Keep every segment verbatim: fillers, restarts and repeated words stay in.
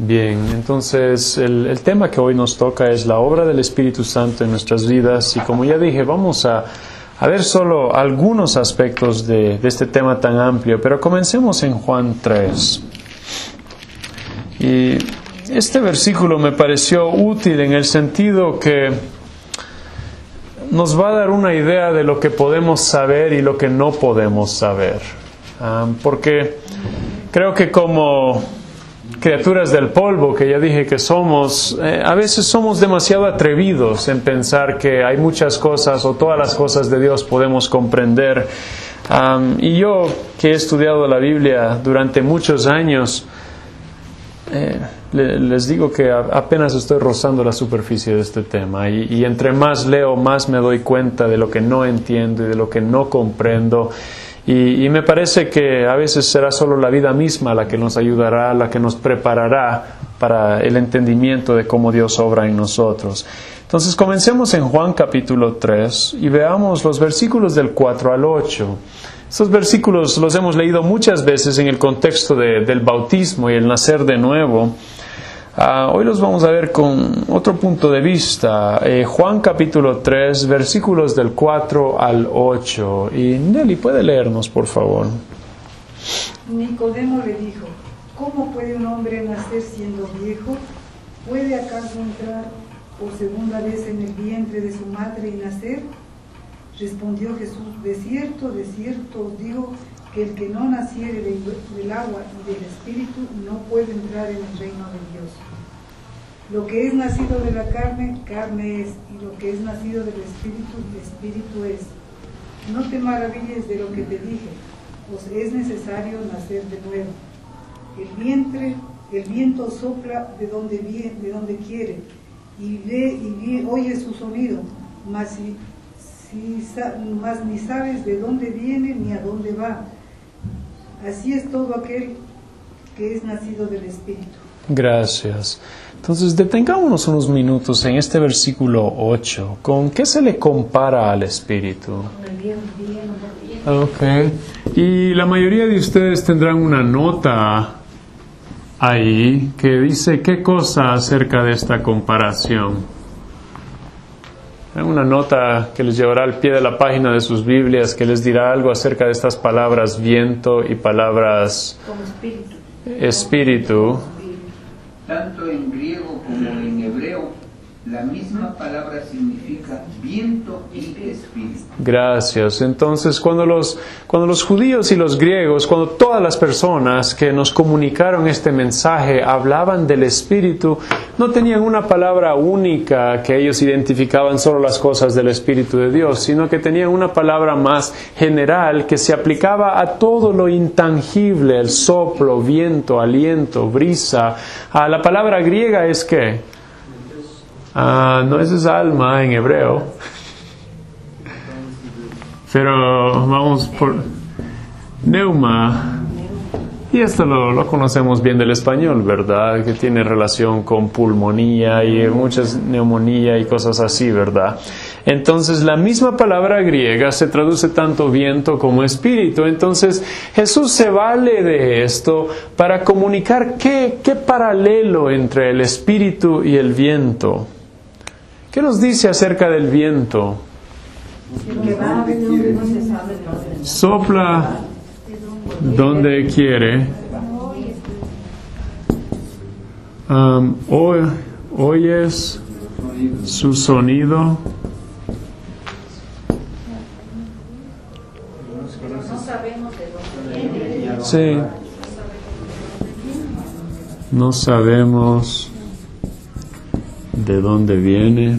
Bien, entonces el, el tema que hoy nos toca es la obra del Espíritu Santo en nuestras vidas, y como ya dije, vamos a, a ver solo algunos aspectos de, de este tema tan amplio, pero comencemos en Juan tres. Y este versículo me pareció útil en el sentido que nos va a dar una idea de lo que podemos saber y lo que no podemos saber, um, porque creo que como criaturas del polvo, que ya dije que somos, eh, a veces somos demasiado atrevidos en pensar que hay muchas cosas o todas las cosas de Dios podemos comprender. Um, y yo, que he estudiado la Biblia durante muchos años, eh, le, les digo que a, apenas estoy rozando la superficie de este tema. Y, y entre más leo, más me doy cuenta de lo que no entiendo y de lo que no comprendo. Y, y me parece que a veces será solo la vida misma la que nos ayudará, la que nos preparará para el entendimiento de cómo Dios obra en nosotros. Entonces comencemos en Juan capítulo tres y veamos los versículos del cuatro al ocho. Estos versículos los hemos leído muchas veces en el contexto de, del bautismo y el nacer de nuevo. Uh, hoy los vamos a ver con otro punto de vista. Eh, Juan capítulo tres, versículos del cuatro al ocho. Y Nelly, ¿puede leernos, por favor? Nicodemo le dijo: ¿cómo puede un hombre nacer siendo viejo? ¿Puede acaso entrar por segunda vez en el vientre de su madre y nacer? Respondió Jesús: de cierto, de cierto os digo que el que no naciere del, del agua y del Espíritu no puede entrar en el reino de Dios. Lo que es nacido de la carne, carne es, y lo que es nacido del Espíritu, Espíritu es. No te maravilles de lo que te dije, pues es necesario nacer de nuevo. El vientre, el viento sopla de donde viene, de donde quiere, y ve y ve, oye su sonido, mas, si, si, mas ni sabes de dónde viene ni a dónde va. Así es todo aquel que es nacido del Espíritu. Gracias. Entonces detengámonos unos minutos en este versículo ocho. ¿Con qué se le compara al Espíritu? Okay. Y la mayoría de ustedes tendrán una nota ahí que dice qué cosa acerca de esta comparación. Una nota que les llevará al pie de la página de sus Biblias, que les dirá algo acerca de estas palabras viento y palabras como espíritu. espíritu. Tanto en griego como en hebreo, la misma palabra significa viento y espíritu. Gracias. Entonces, cuando los, cuando los judíos y los griegos, cuando todas las personas que nos comunicaron este mensaje hablaban del Espíritu, no tenían una palabra única que ellos identificaban solo las cosas del Espíritu de Dios, sino que tenían una palabra más general que se aplicaba a todo lo intangible, el soplo, viento, aliento, brisa. Ah, la palabra griega es ¿qué? Ah, no, esa es alma en hebreo. Pero vamos por neuma. Y esto lo, lo conocemos bien del español, ¿verdad? Que tiene relación con pulmonía y muchas neumonía y cosas así, ¿verdad? Entonces la misma palabra griega se traduce tanto viento como espíritu. Entonces Jesús se vale de esto para comunicar qué, qué paralelo entre el espíritu y el viento. ¿Qué nos dice acerca del viento? Sopla donde quiere. Um, oy, oyes su sonido. Sí. No sabemos de dónde viene,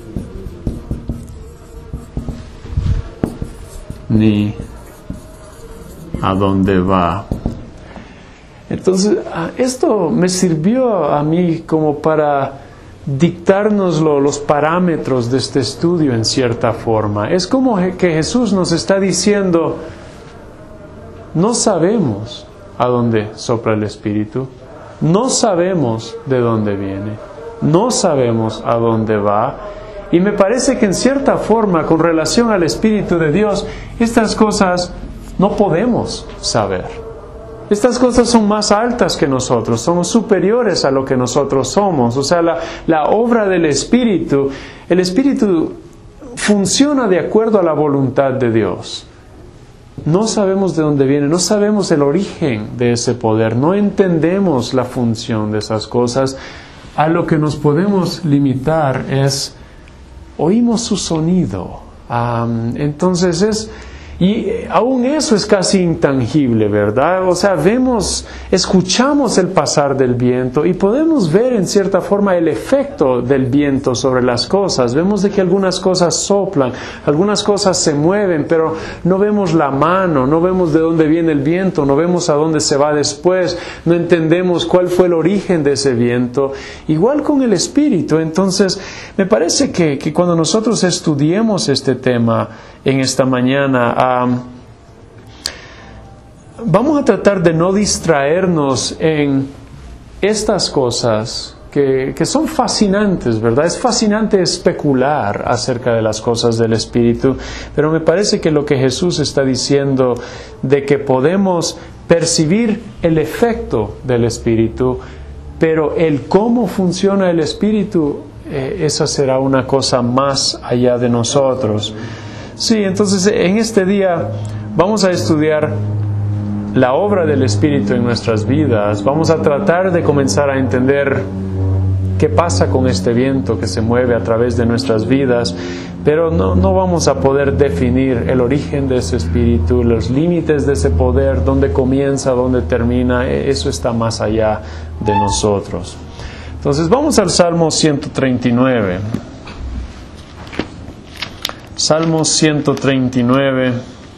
ni a dónde va. Entonces, esto me sirvió a mí como para dictarnos lo, los parámetros de este estudio en cierta forma. Es como que Jesús nos está diciendo: no sabemos a dónde sopla el Espíritu, no sabemos de dónde viene, no sabemos a dónde va. Y me parece que en cierta forma, con relación al Espíritu de Dios, estas cosas no podemos saber. Estas cosas son más altas que nosotros, son superiores a lo que nosotros somos. O sea, la, la obra del Espíritu, el Espíritu funciona de acuerdo a la voluntad de Dios. No sabemos de dónde viene, no sabemos el origen de ese poder, no entendemos la función de esas cosas. A lo que nos podemos limitar es, oímos su sonido. Um, entonces es... Y aún eso es casi intangible, ¿verdad? O sea, vemos, escuchamos el pasar del viento y podemos ver en cierta forma el efecto del viento sobre las cosas. Vemos de que algunas cosas soplan, algunas cosas se mueven, pero no vemos la mano, no vemos de dónde viene el viento, no vemos a dónde se va después, no entendemos cuál fue el origen de ese viento. Igual con el Espíritu. Entonces, me parece que, que cuando nosotros estudiemos este tema en esta mañana, Um, vamos a tratar de no distraernos en estas cosas que, que son fascinantes, ¿verdad? Es fascinante especular acerca de las cosas del Espíritu, pero me parece que lo que Jesús está diciendo de que podemos percibir el efecto del Espíritu, pero el cómo funciona el Espíritu, eh, esa será una cosa más allá de nosotros. Sí, entonces en este día vamos a estudiar la obra del Espíritu en nuestras vidas. Vamos a tratar de comenzar a entender qué pasa con este viento que se mueve a través de nuestras vidas, pero no, no vamos a poder definir el origen de ese Espíritu, los límites de ese poder, dónde comienza, dónde termina. Eso está más allá de nosotros. Entonces vamos al Salmo ciento treinta y nueve. Salmo ciento treinta y nueve.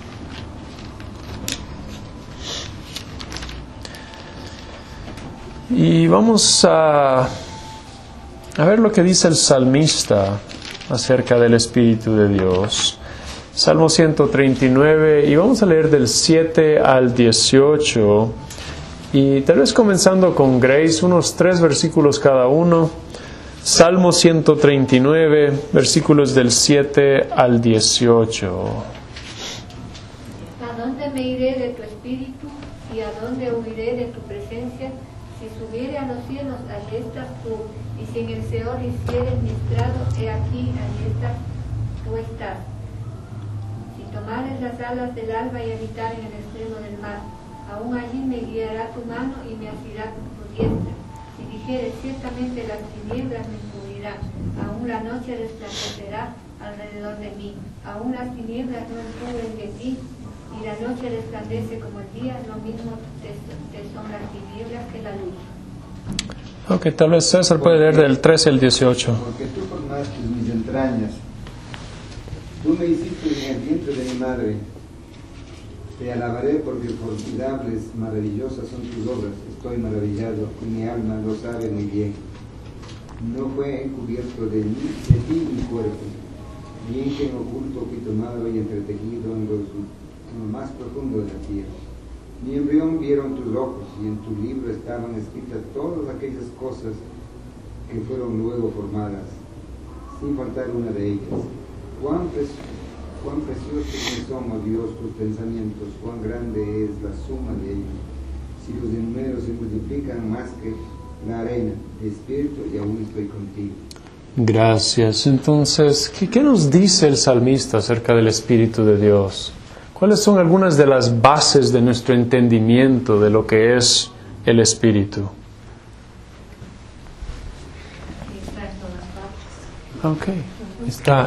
Y vamos a, a ver lo que dice el salmista acerca del Espíritu de Dios. Salmo ciento treinta y nueve, y vamos a leer del siete al dieciocho. Y tal vez comenzando con Grace, unos tres versículos cada uno. Salmo ciento treinta y nueve, versículos del siete al dieciocho. ¿A dónde me iré de tu espíritu y a dónde huiré de tu presencia? Si subiere a los cielos, allí estás tú, y si en el Seol hicieres mi estrado, he aquí, allí estás, tú estás. Si tomares las alas del alba y habitar en el extremo del mar, aún allí me guiará tu mano y me asirá tu diestra. Si dijeres, ciertamente las tinieblas me cubrirán, aún la noche resplandecerá alrededor de mí, aún las tinieblas no encubren de ti, y la noche resplandece como el día, lo mismo te, te son las tinieblas que la luz. Ok, tal vez César puede leer del trece al dieciocho. Porque tú formaste mis entrañas, tú me hiciste en el vientre de mi madre. Te alabaré porque formidables, maravillosas son tus obras. Estoy maravillado y mi alma lo sabe muy bien. No fue encubierto de, mí, de ti mi cuerpo, bien que en oculto fui tomado y entretejido en, los, en lo más profundo de la tierra. Mi embrión vieron tus ojos y en tu libro estaban escritas todas aquellas cosas que fueron luego formadas, sin faltar una de ellas. Cuán Cuán preciosos son, oh Dios, tus pensamientos, cuán grande es la suma de ellos. Si los números se multiplican más que la arena, despierto y aún estoy contigo. Gracias. Entonces, ¿qué, qué nos dice el salmista acerca del Espíritu de Dios? ¿Cuáles son algunas de las bases de nuestro entendimiento de lo que es el Espíritu? Está en todas partes. Ok, está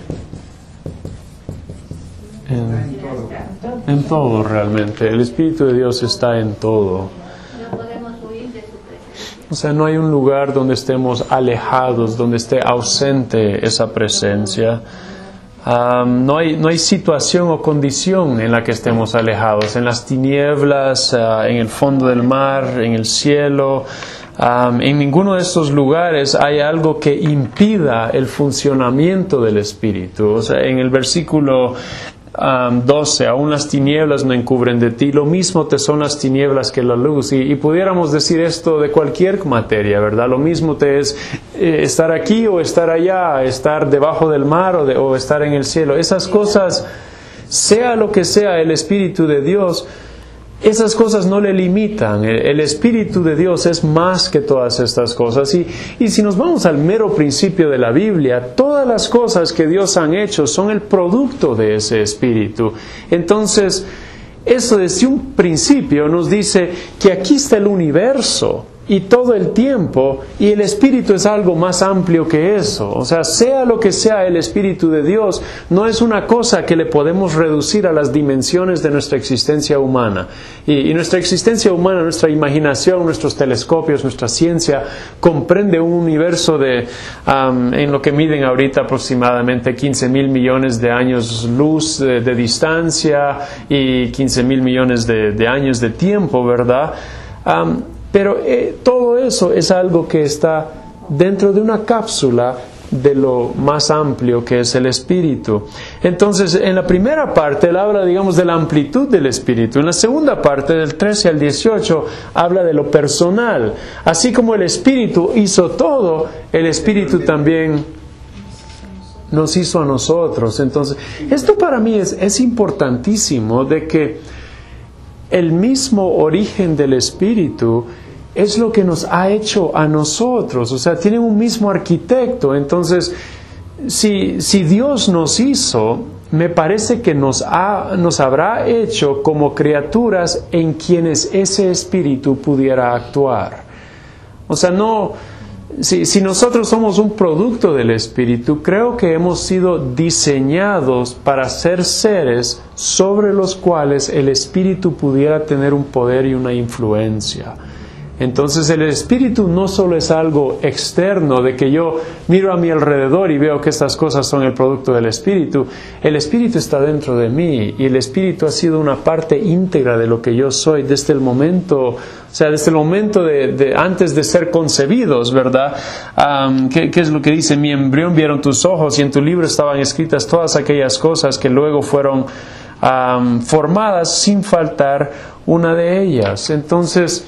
en, en todo realmente. El Espíritu de Dios está en todo. No podemos huir de su presencia. O sea, no hay un lugar donde estemos alejados, donde esté ausente esa presencia. Um, no hay, no hay situación o condición en la que estemos alejados. En las tinieblas, uh, en el fondo del mar, en el cielo. Um, en ninguno de estos lugares hay algo que impida el funcionamiento del Espíritu. O sea, en el versículo Um, doce, aún las tinieblas no encubren de ti, lo mismo te son las tinieblas que la luz, y, y pudiéramos decir esto de cualquier materia, ¿verdad? Lo mismo te es eh, estar aquí o estar allá, estar debajo del mar o, de, o estar en el cielo. Esas cosas, sea lo que sea el Espíritu de Dios, esas cosas no le limitan. El, el Espíritu de Dios es más que todas estas cosas. Y, y si nos vamos al mero principio de la Biblia, todas las cosas que Dios ha hecho son el producto de ese Espíritu. Entonces, eso desde un principio nos dice que aquí está el universo y todo el tiempo, y el Espíritu es algo más amplio que eso. O sea, sea lo que sea el Espíritu de Dios, no es una cosa que le podemos reducir a las dimensiones de nuestra existencia humana. Y, y nuestra existencia humana, nuestra imaginación, nuestros telescopios, nuestra ciencia, comprende un universo de, um, en lo que miden ahorita aproximadamente quince mil millones de años luz de, de distancia y quince mil millones de, de años de tiempo, ¿verdad? Um, Pero eh, todo eso es algo que está dentro de una cápsula de lo más amplio que es el Espíritu. Entonces, en la primera parte, él habla, digamos, de la amplitud del Espíritu. En la segunda parte, del trece al dieciocho, habla de lo personal. Así como el Espíritu hizo todo, el Espíritu también nos hizo a nosotros. Entonces, esto para mí es, es importantísimo, de que el mismo origen del Espíritu es lo que nos ha hecho a nosotros. O sea, tiene un mismo arquitecto. Entonces, si, si Dios nos hizo, me parece que nos, ha, nos habrá hecho como criaturas en quienes ese Espíritu pudiera actuar. O sea, no... Si, si nosotros somos un producto del Espíritu, creo que hemos sido diseñados para ser seres sobre los cuales el Espíritu pudiera tener un poder y una influencia. Entonces el Espíritu no solo es algo externo, de que yo miro a mi alrededor y veo que estas cosas son el producto del Espíritu. El Espíritu está dentro de mí, y el Espíritu ha sido una parte íntegra de lo que yo soy desde el momento, o sea, desde el momento de, de antes de ser concebidos, ¿verdad? Um, ¿qué, ¿Qué es lo que dice? Mi embrión vieron tus ojos, y en tu libro estaban escritas todas aquellas cosas que luego fueron um, formadas sin faltar una de ellas. Entonces,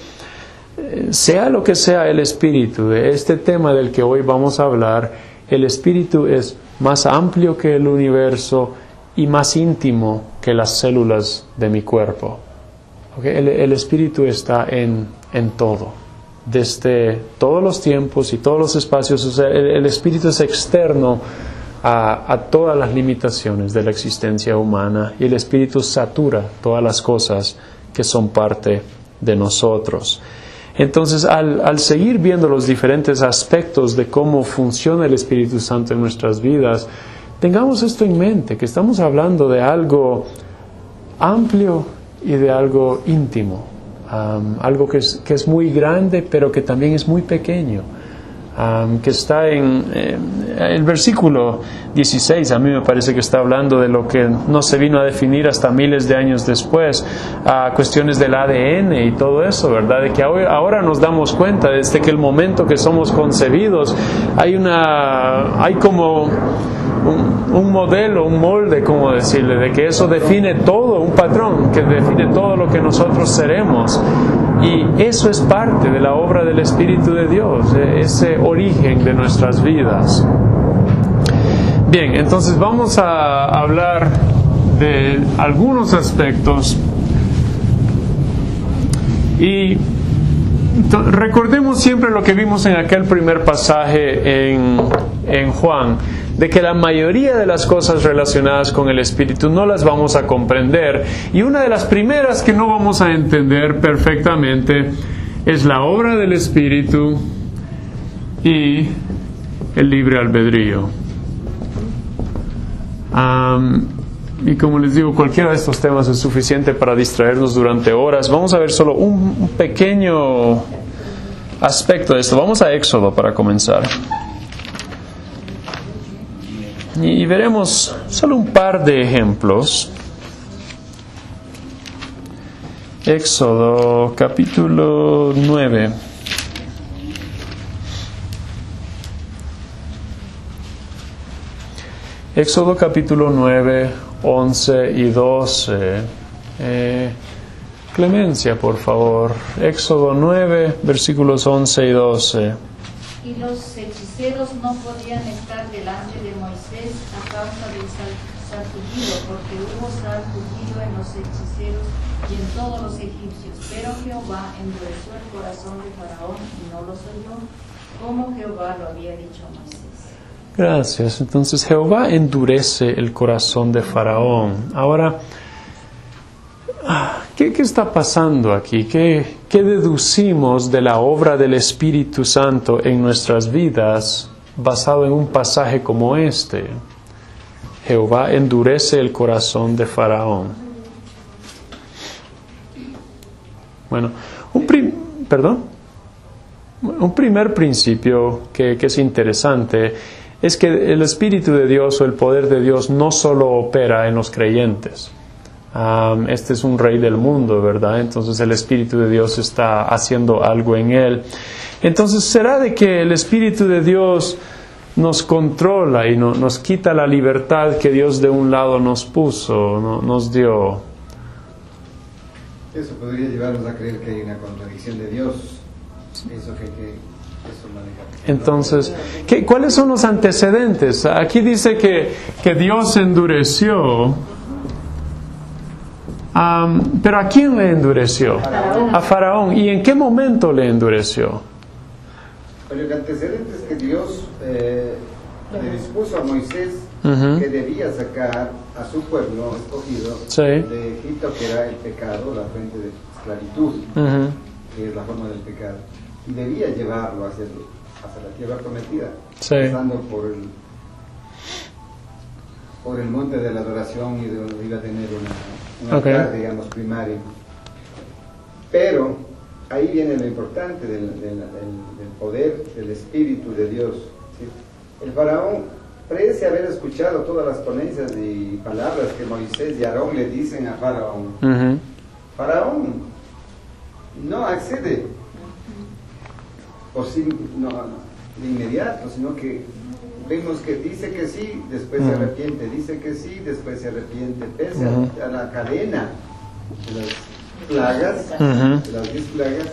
sea lo que sea el Espíritu, de este tema del que hoy vamos a hablar, el Espíritu es más amplio que el universo y más íntimo que las células de mi cuerpo. ¿Okay? El, el Espíritu está en, en todo, desde todos los tiempos y todos los espacios. O sea, el, el Espíritu es externo a, a todas las limitaciones de la existencia humana, y el Espíritu satura todas las cosas que son parte de nosotros. Entonces, al, al seguir viendo los diferentes aspectos de cómo funciona el Espíritu Santo en nuestras vidas, tengamos esto en mente, que estamos hablando de algo amplio y de algo íntimo, um, algo que es, que es muy grande, pero que también es muy pequeño, um, que está en eh, el versículo dieciséis. A mí me parece que está hablando de lo que no se vino a definir hasta miles de años después, a uh, cuestiones del A D N y todo eso, ¿verdad? De que ahora nos damos cuenta, desde que el momento que somos concebidos, hay una, hay como un, un modelo, un molde, como decirle, de que eso define todo, un patrón que define todo lo que nosotros seremos. Y eso es parte de la obra del Espíritu de Dios, ese origen de nuestras vidas. Bien, entonces vamos a hablar de algunos aspectos, y recordemos siempre lo que vimos en aquel primer pasaje en, en Juan, de que la mayoría de las cosas relacionadas con el Espíritu no las vamos a comprender, y una de las primeras que no vamos a entender perfectamente es la obra del Espíritu y el libre albedrío. Um, y como les digo, cualquiera de estos temas es suficiente para distraernos durante horas. Vamos a ver solo un, un pequeño aspecto de esto. Vamos a Éxodo para comenzar. Y veremos solo un par de ejemplos. Éxodo capítulo nueve. Éxodo capítulo nueve, once y doce. Eh, Clemencia, por favor. Éxodo nueve, versículos once y doce. Y los hechiceros no podían estar delante de Moisés a causa del sal tullido, porque hubo sal tullido en los hechiceros y en todos los egipcios. Pero Jehová endureció el corazón de Faraón y no los oyó, como Jehová lo había dicho a Moisés. Gracias. Entonces Jehová endurece el corazón de Faraón. Ahora, ¿qué, qué está pasando aquí? ¿Qué, ¿Qué deducimos de la obra del Espíritu Santo en nuestras vidas basado en un pasaje como este? Jehová endurece el corazón de Faraón. Bueno, un prim- perdón. Un primer principio que, que es interesante es que el Espíritu de Dios o el poder de Dios no solo opera en los creyentes. Um, este es un rey del mundo, ¿verdad? Entonces el Espíritu de Dios está haciendo algo en él. Entonces, ¿será de que el Espíritu de Dios nos controla y no, nos quita la libertad que Dios de un lado nos puso, no, nos dio? Eso podría llevarnos a creer que hay una contradicción de Dios. Eso que, que eso maneja. Entonces, ¿qué, ¿cuáles son los antecedentes? Aquí dice que, que Dios endureció. Um, ¿Pero a quién le endureció? Faraón. A Faraón. ¿Y en qué momento le endureció? Pero el antecedente es que Dios eh, le dispuso a Moisés Uh-huh. que debía sacar a su pueblo escogido Sí. de Egipto, que era el pecado, la fuente de esclavitud, Uh-huh. que es la forma del pecado, y debía llevarlo hacia, hacia la tierra prometida, Sí. pasando por el por el monte de la adoración y de donde iba a tener una, un Okay. altar, digamos, primario. Pero ahí viene lo importante del, del, del, del poder del Espíritu de Dios, ¿sí? El faraón parece haber escuchado todas las ponencias y palabras que Moisés y Aarón le dicen a Faraón. Uh-huh. Faraón no accede por sí, no, no, de inmediato, sino que vemos que dice que sí, después Uh-huh. se arrepiente, dice que sí, después se arrepiente, pese Uh-huh. a, a la cadena de las plagas, Uh-huh. de las diez plagas.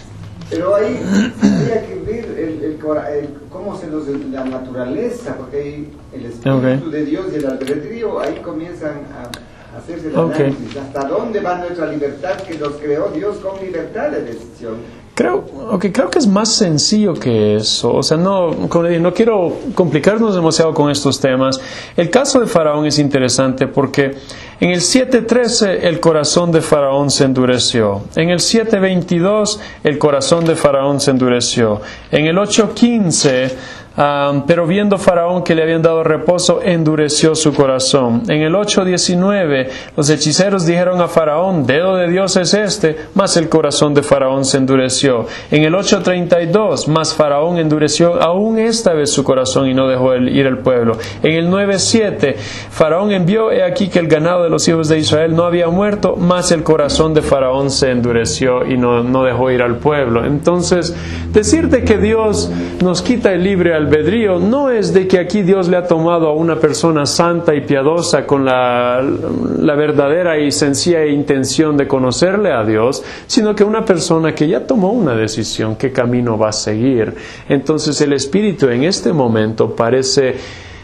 Pero ahí habría que ver el, el, cora- el- cómo se nos la naturaleza, porque ahí el Espíritu Okay. de Dios y el albedrío ahí comienzan a, a hacerse el Okay. análisis. ¿Hasta dónde va nuestra libertad que nos creó Dios con libertad de decisión? Creo, okay, creo que es más sencillo que eso. O sea, no, como le dije, no quiero complicarnos demasiado con estos temas. El caso de Faraón es interesante porque en el siete trece el corazón de Faraón se endureció. En el siete veintidós el corazón de Faraón se endureció. En el ocho quince, um, pero viendo Faraón que le habían dado reposo, endureció su corazón. En el ocho diecinueve los hechiceros dijeron a Faraón, dedo de Dios es este, mas el corazón de Faraón se endureció. En el ocho treinta y dos, mas Faraón endureció aún esta vez su corazón y no dejó ir el pueblo. En el nueve siete, Faraón envió, he aquí que el ganado de los hijos de Israel no había muerto, mas el corazón de Faraón se endureció y no, no dejó ir al pueblo. Entonces, decirte que Dios nos quita el libre albedrío no es de que aquí Dios le ha tomado a una persona santa y piadosa con la, la verdadera y sencilla intención de conocerle a Dios, sino que una persona que ya tomó una decisión, qué camino va a seguir. Entonces el Espíritu en este momento parece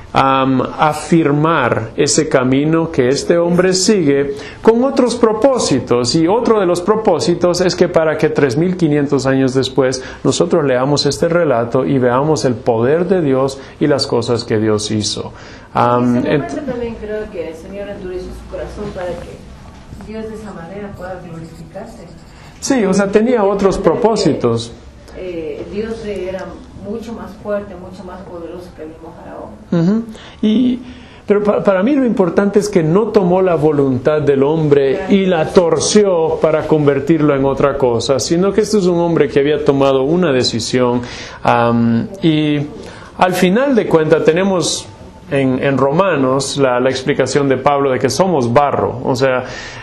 um, afirmar ese camino que este hombre sigue con otros propósitos, y otro de los propósitos es que para que tres mil quinientos años después nosotros leamos este relato y veamos el poder de Dios y las cosas que Dios hizo. Um, En ese ent- momento también creo que el Señor endureció su corazón para que Dios de esa manera pueda glorificarse. sí, o sea, tenía otros propósitos. Eh, Dios era mucho más fuerte, mucho más poderoso que el mismo Faraón. Ujú. Y, pero pa- para mí lo importante es que no tomó la voluntad del hombre y la torció para convertirlo en otra cosa, sino que este es un hombre que había tomado una decisión. Am, y al final de cuentas tenemos en, en Romanos la, la explicación de Pablo de que somos barro. O sea,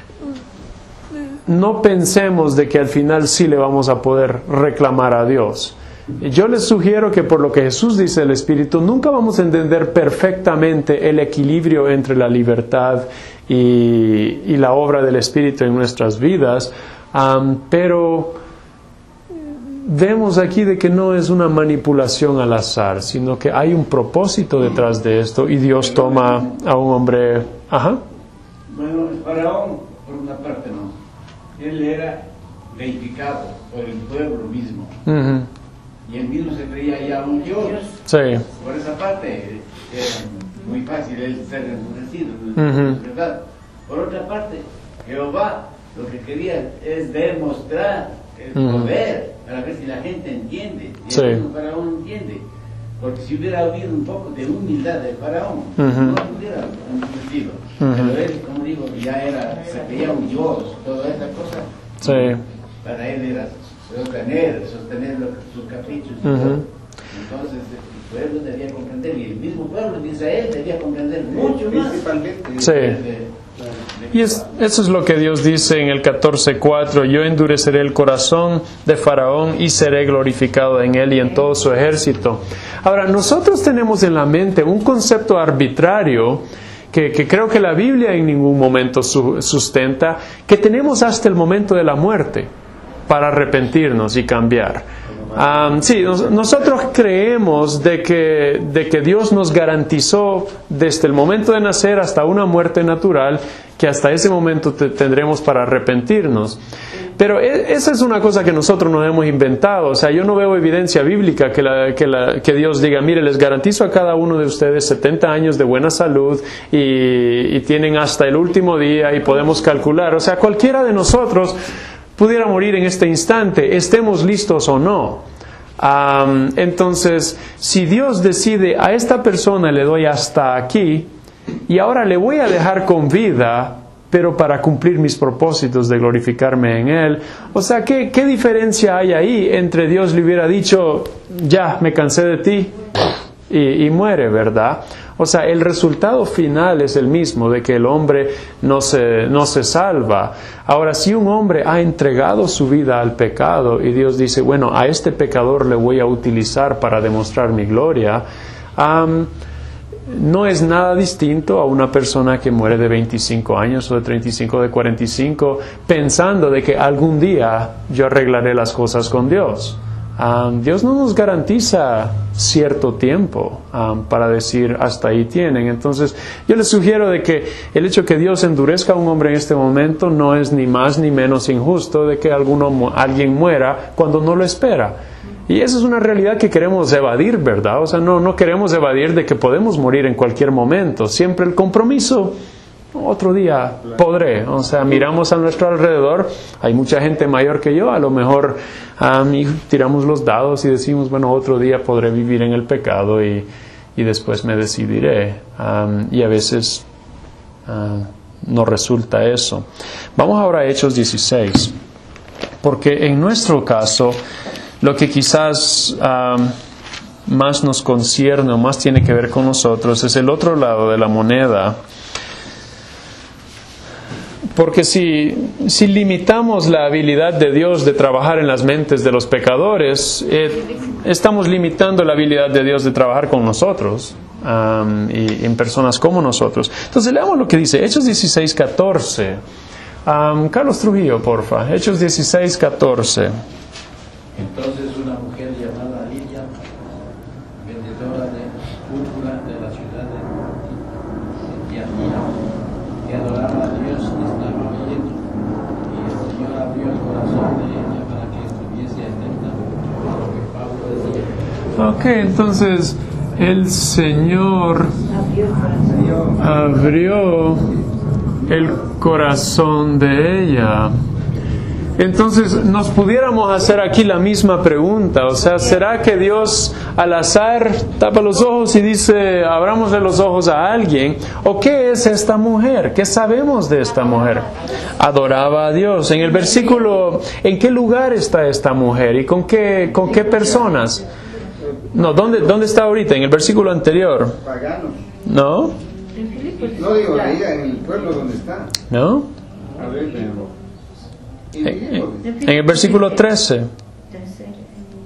no pensemos de que al final sí le vamos a poder reclamar a Dios. Yo les sugiero que por lo que Jesús dice del Espíritu, nunca vamos a entender perfectamente el equilibrio entre la libertad y, y la obra del Espíritu en nuestras vidas, um, pero vemos aquí de que no es una manipulación al azar, sino que hay un propósito detrás de esto y Dios toma a un hombre Ajá. Bueno, el faraón, por una parte, no. Él era deificado por el pueblo mismo. Uh-huh. Y él mismo se creía ya un dios. Sí. Por esa parte, era muy fácil él ser endurecido, Uh-huh. ¿verdad? Por otra parte, Jehová lo que quería es demostrar el Uh-huh. poder, para ver si la gente entiende. Y Sí. el mismo faraón entiende. Porque si hubiera habido un poco de humildad del faraón, Uh-huh. no hubiera endurecido. Uh-huh. Pero él, como digo, ya era, se creía un dios, toda esa cosa. Sí. Para él era sostener, sostener lo, sus caprichos. y Uh-huh. todo. Entonces el pueblo debía comprender, y el mismo pueblo de Israel debía comprender mucho más. Principalmente. Sí. De- de- Y es, eso es lo que Dios dice en el catorce cuatro: yo endureceré el corazón de Faraón y seré glorificado en él y en todo su ejército. Ahora, nosotros tenemos en la mente un concepto arbitrario que, que creo que la Biblia en ningún momento su, sustenta, que tenemos hasta el momento de la muerte para arrepentirnos y cambiar. Um, sí, nos, nosotros creemos de que, de que Dios nos garantizó desde el momento de nacer hasta una muerte natural, que hasta ese momento te, tendremos para arrepentirnos. Pero e, esa es una cosa que nosotros nos hemos inventado. O sea, yo no veo evidencia bíblica que, la, que, la, que Dios diga, mire, les garantizo a cada uno de ustedes setenta años de buena salud y, y tienen hasta el último día y podemos calcular. O sea, cualquiera de nosotros pudiera morir en este instante, estemos listos o no. Um, entonces, si Dios decide, a esta persona le doy hasta aquí, y ahora le voy a dejar con vida, pero para cumplir mis propósitos de glorificarme en Él. O sea, ¿qué, qué diferencia hay ahí entre Dios le hubiera dicho, ya, me cansé de ti, y, y muere, ¿verdad? O sea, el resultado final es el mismo, de que el hombre no se, no se salva. Ahora, si un hombre ha entregado su vida al pecado y Dios dice, bueno, a este pecador le voy a utilizar para demostrar mi gloria, um, no es nada distinto a una persona que muere de veinticinco años o de treinta y cinco, de cuarenta y cinco, pensando de que algún día yo arreglaré las cosas con Dios. Um, Dios no nos garantiza cierto tiempo um, para decir hasta ahí tienen. Entonces yo les sugiero de que el hecho que Dios endurezca a un hombre en este momento no es ni más ni menos injusto de que alguno, alguien muera cuando no lo espera. Y esa es una realidad que queremos evadir, ¿verdad? O sea, no, no queremos evadir de que podemos morir en cualquier momento. Siempre el compromiso, otro día podré. O sea, miramos a nuestro alrededor, hay mucha gente mayor que yo, a lo mejor um, y tiramos los dados y decimos, bueno, otro día podré vivir en el pecado y, y después me decidiré. Um, y a veces uh, no resulta eso. Vamos ahora a Hechos dieciséis, porque en nuestro caso, lo que quizás um, más nos concierne o más tiene que ver con nosotros es el otro lado de la moneda. Porque si, si limitamos la habilidad de Dios de trabajar en las mentes de los pecadores, eh, estamos limitando la habilidad de Dios de trabajar con nosotros um, y en personas como nosotros. Entonces leamos lo que dice Hechos dieciséis catorce. Um, Carlos Trujillo, porfa. Hechos dieciséis catorce. Entonces una mujer llamada Lidia, vendedora de púrpura de la ciudad de Tiatira, que adoraba a Dios, estaba oyendo, y el Señor abrió el corazón de ella para que estuviese atenta a lo que Pablo decía. Ok, entonces el Señor abrió el corazón de ella. Entonces nos pudiéramos hacer aquí la misma pregunta, o sea, ¿será que Dios al azar tapa los ojos y dice, abrámosle los ojos a alguien? ¿O qué es esta mujer? ¿Qué sabemos de esta mujer? Adoraba a Dios. En el versículo, ¿en qué lugar está esta mujer? ¿Y con qué, con qué personas? No, ¿dónde, dónde está ahorita? En el versículo anterior. Paganos. ¿No? No digo, ahí en el pueblo donde está. ¿No? A ver, veamos. En, en el versículo trece.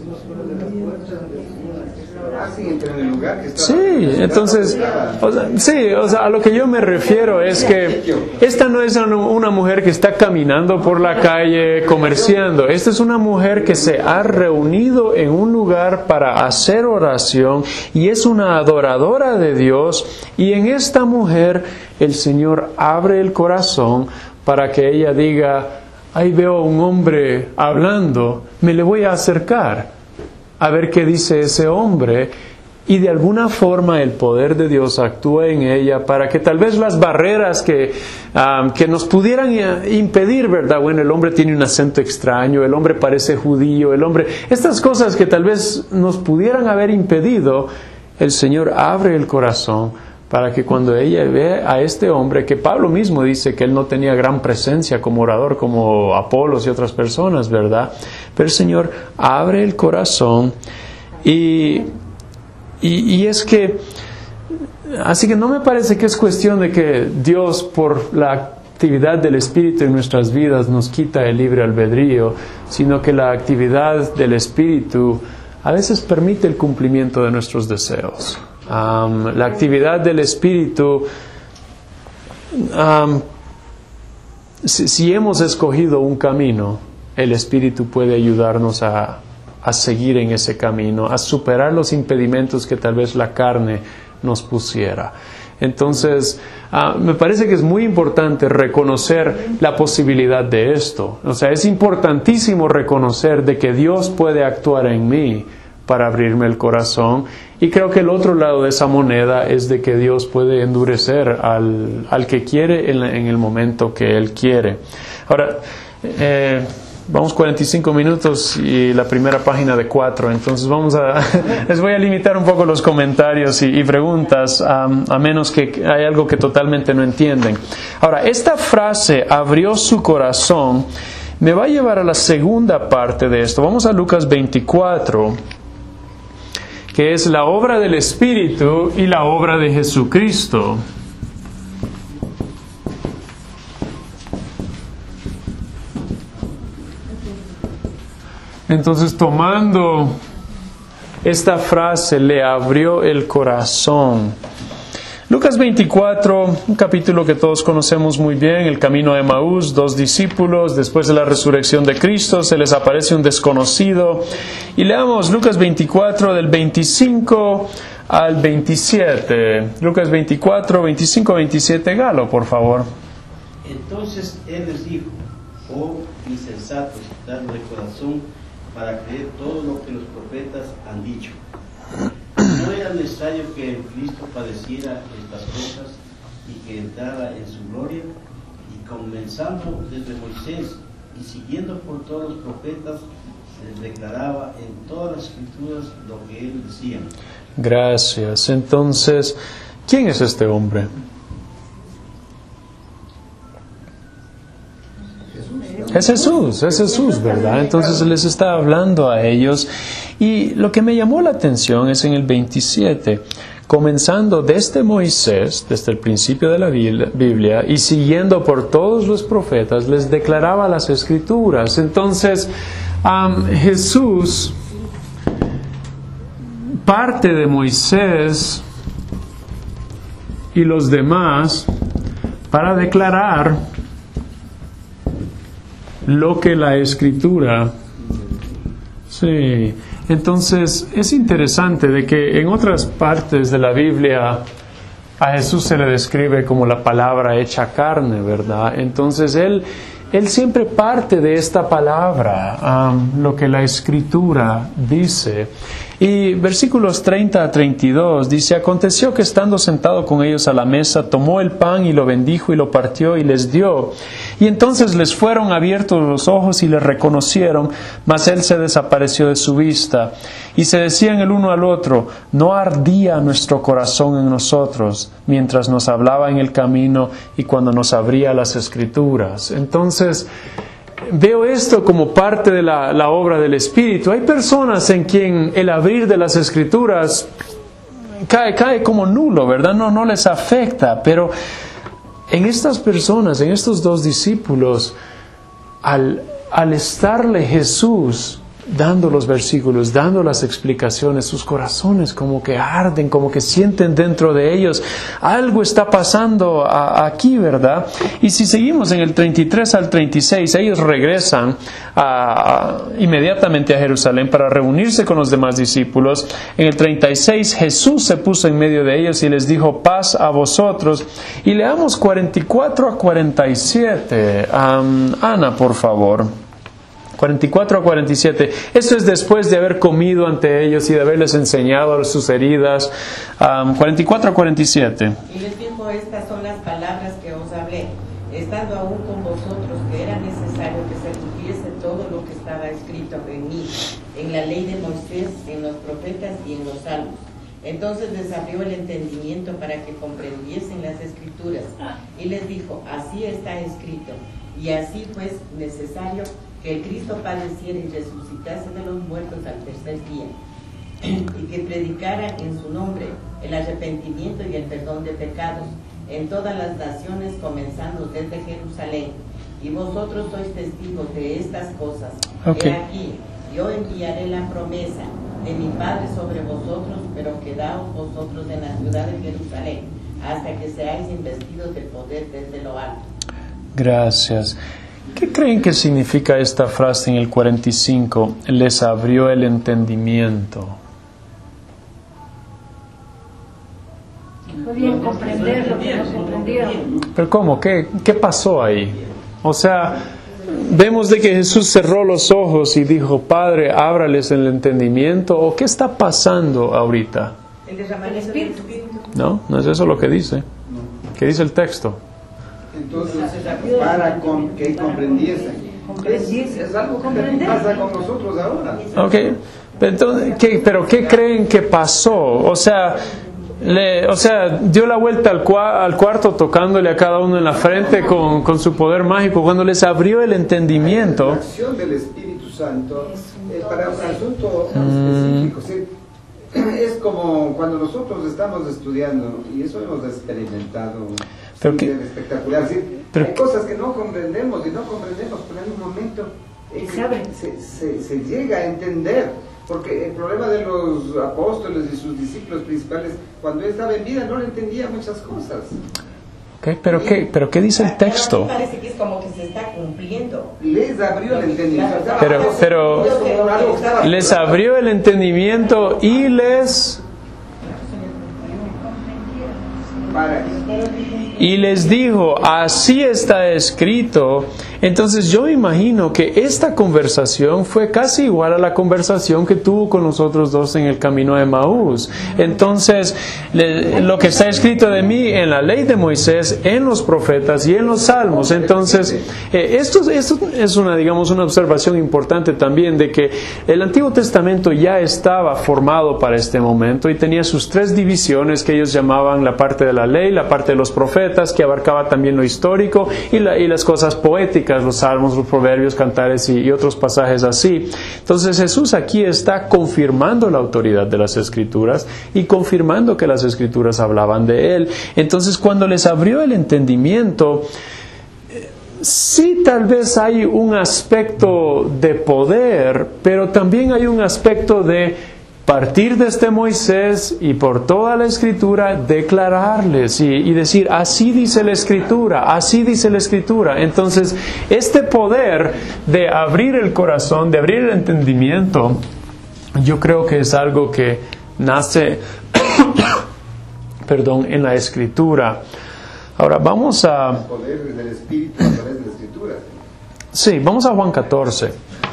Sí, entonces, o sea, sí, o sea, a lo que yo me refiero es que esta no es una mujer que está caminando por la calle comerciando. Esta es una mujer que se ha reunido en un lugar para hacer oración y es una adoradora de Dios. Y en esta mujer el Señor abre el corazón para que ella diga: ahí veo a un hombre hablando, me le voy a acercar a ver qué dice ese hombre. Y de alguna forma el poder de Dios actúa en ella para que tal vez las barreras que, um, que nos pudieran impedir, ¿verdad? Bueno, el hombre tiene un acento extraño, el hombre parece judío, el hombre... Estas cosas que tal vez nos pudieran haber impedido, el Señor abre el corazón para que cuando ella ve a este hombre, que Pablo mismo dice que él no tenía gran presencia como orador, como Apolos y otras personas, ¿verdad? Pero el Señor abre el corazón y... Y, y es que, así que no me parece que es cuestión de que Dios, por la actividad del Espíritu en nuestras vidas, nos quita el libre albedrío, sino que la actividad del Espíritu a veces permite el cumplimiento de nuestros deseos. Um, la actividad del Espíritu, um, si, si hemos escogido un camino, el Espíritu puede ayudarnos a a seguir en ese camino, a superar los impedimentos que tal vez la carne nos pusiera. Entonces, uh, me parece que es muy importante reconocer la posibilidad de esto. O sea, es importantísimo reconocer de que Dios puede actuar en mí para abrirme el corazón. Y creo que el otro lado de esa moneda es de que Dios puede endurecer al, al que quiere en, en el momento que Él quiere. Ahora, eh, vamos cuarenta y cinco minutos y la primera página de cuatro, entonces vamos a, les voy a limitar un poco los comentarios y, y preguntas, um, a menos que hay algo que totalmente no entienden. Ahora, esta frase, abrió su corazón, me va a llevar a la segunda parte de esto. Vamos a Lucas veinticuatro, que es la obra del Espíritu y la obra de Jesucristo. Entonces, tomando esta frase, le abrió el corazón. Lucas veinticuatro, un capítulo que todos conocemos muy bien, el camino de Emaús, dos discípulos, después de la resurrección de Cristo, se les aparece un desconocido. Y leamos Lucas veinticuatro del veinticinco al veintisiete. Lucas veinticuatro, veinticinco a veintisiete, Galo, por favor. Entonces Él les dijo: oh insensatos, darlo de corazón para creer todo lo que los profetas han dicho. ¿No era necesario que el Cristo padeciera estas cosas y que entrara en su gloria? Y comenzando desde Moisés y siguiendo por todos los profetas, les declaraba en todas las escrituras lo que él decía. Gracias. Entonces, ¿quién es este hombre? Es Jesús, es Jesús, ¿verdad? Entonces les está hablando a ellos. Y lo que me llamó la atención es en el veintisiete, comenzando desde Moisés, desde el principio de la Biblia, y siguiendo por todos los profetas, les declaraba las Escrituras. Entonces, um, Jesús parte de Moisés y los demás para declarar lo que la Escritura... Sí, entonces es interesante de que en otras partes de la Biblia a Jesús se le describe como la palabra hecha carne, ¿verdad? Entonces Él, él siempre parte de esta palabra, um, lo que la Escritura dice. Y versículos treinta a treinta y dos dice: aconteció que estando sentado con ellos a la mesa, tomó el pan y lo bendijo y lo partió y les dio. Y entonces les fueron abiertos los ojos y le reconocieron, mas él se desapareció de su vista. Y se decían el uno al otro: ¿no ardía nuestro corazón en nosotros mientras nos hablaba en el camino y cuando nos abría las Escrituras? Entonces, veo esto como parte de la, la obra del Espíritu. Hay personas en quien el abrir de las Escrituras cae, cae como nulo, ¿verdad? No, no les afecta, pero en estas personas, en estos dos discípulos, al, al estarle Jesús dando los versículos, dando las explicaciones, sus corazones como que arden, como que sienten dentro de ellos, algo está pasando a, aquí, ¿verdad? Y si seguimos en el treinta y tres al treinta y seis, ellos regresan a, a, inmediatamente a Jerusalén para reunirse con los demás discípulos. En el treinta y seis, Jesús se puso en medio de ellos y les dijo, paz a vosotros. Y leamos cuarenta y cuatro a cuarenta y siete. Um, Ana, por favor. cuarenta y cuatro a cuarenta y siete. Esto es después de haber comido ante ellos y de haberles enseñado sus heridas. Um, cuarenta y cuatro a cuarenta y siete. Y les dijo, estas son las palabras que os hablé, estando aún con vosotros, que era necesario que se cumpliese todo lo que estaba escrito en mí, en la ley de Moisés, en los profetas y en los salmos. Entonces les abrió el entendimiento para que comprendiesen las escrituras. Y les dijo, así está escrito, y así pues necesario que el Cristo padeciera y resucitase de los muertos al tercer día, y que predicara en su nombre el arrepentimiento y el perdón de pecados en todas las naciones, comenzando desde Jerusalén. Y vosotros sois testigos de estas cosas. Okay. He aquí, yo enviaré la promesa de mi Padre sobre vosotros, pero quedaos vosotros en la ciudad de Jerusalén, hasta que seáis investidos de poder desde lo alto. Gracias. ¿Qué creen que significa esta frase en el cuarenta y cinco? Les abrió el entendimiento. Podían comprender lo que no comprendieron. ¿Pero cómo? ¿Qué, qué pasó ahí? O sea, vemos de que Jesús cerró los ojos y dijo, Padre, ábrales el entendimiento. ¿O qué está pasando ahorita? El derramamiento del Espíritu. No, no es eso lo que dice. ¿Qué dice el texto? Entonces, para con, que comprendiesen. Es, es algo que pasa con nosotros ahora. Ok, entonces, ¿qué, pero ¿qué creen que pasó? O sea, le, o sea, dio la vuelta al, cua, al cuarto tocándole a cada uno en la frente con, con su poder mágico. Cuando les abrió el entendimiento, la acción del Espíritu Santo eh, para un asunto específico. ¿Sí? Es como cuando nosotros estamos estudiando, y eso hemos experimentado. Pero sí, que, espectacular, sí. Pero hay cosas que no comprendemos y no comprendemos, pero en un momento eh, se, se, se llega a entender, porque el problema de los apóstoles y sus discípulos principales, cuando él estaba en vida no le entendía muchas cosas. Okay, pero, ¿qué, ¿Pero qué dice el texto? Pero parece que es como que se está cumpliendo. Les abrió el entendimiento. Pero, pero les abrió el entendimiento y les... Y les dijo, así está escrito. Entonces yo imagino que esta conversación fue casi igual a la conversación que tuvo con los otros dos en el camino de Emaús. Entonces, le, lo que está escrito de mí en la ley de Moisés, en los profetas y en los salmos. Entonces, eh, esto, esto es una, digamos, una observación importante también de que el Antiguo Testamento ya estaba formado para este momento y tenía sus tres divisiones que ellos llamaban la parte de la ley, la parte de los profetas, que abarcaba también lo histórico, y, la, y las cosas poéticas, los salmos, los proverbios, cantares y, y otros pasajes así. Entonces Jesús aquí está confirmando la autoridad de las Escrituras y confirmando que las Escrituras hablaban de Él. Entonces cuando les abrió el entendimiento, sí, tal vez hay un aspecto de poder, pero también hay un aspecto de partir desde Moisés y por toda la Escritura declararles y, y decir, así dice la Escritura, así dice la Escritura. Entonces, este poder de abrir el corazón, de abrir el entendimiento, yo creo que es algo que nace, perdón, en la Escritura. Ahora, vamos a... El poder del Espíritu a través de la Escritura. Sí, vamos a Juan catorce.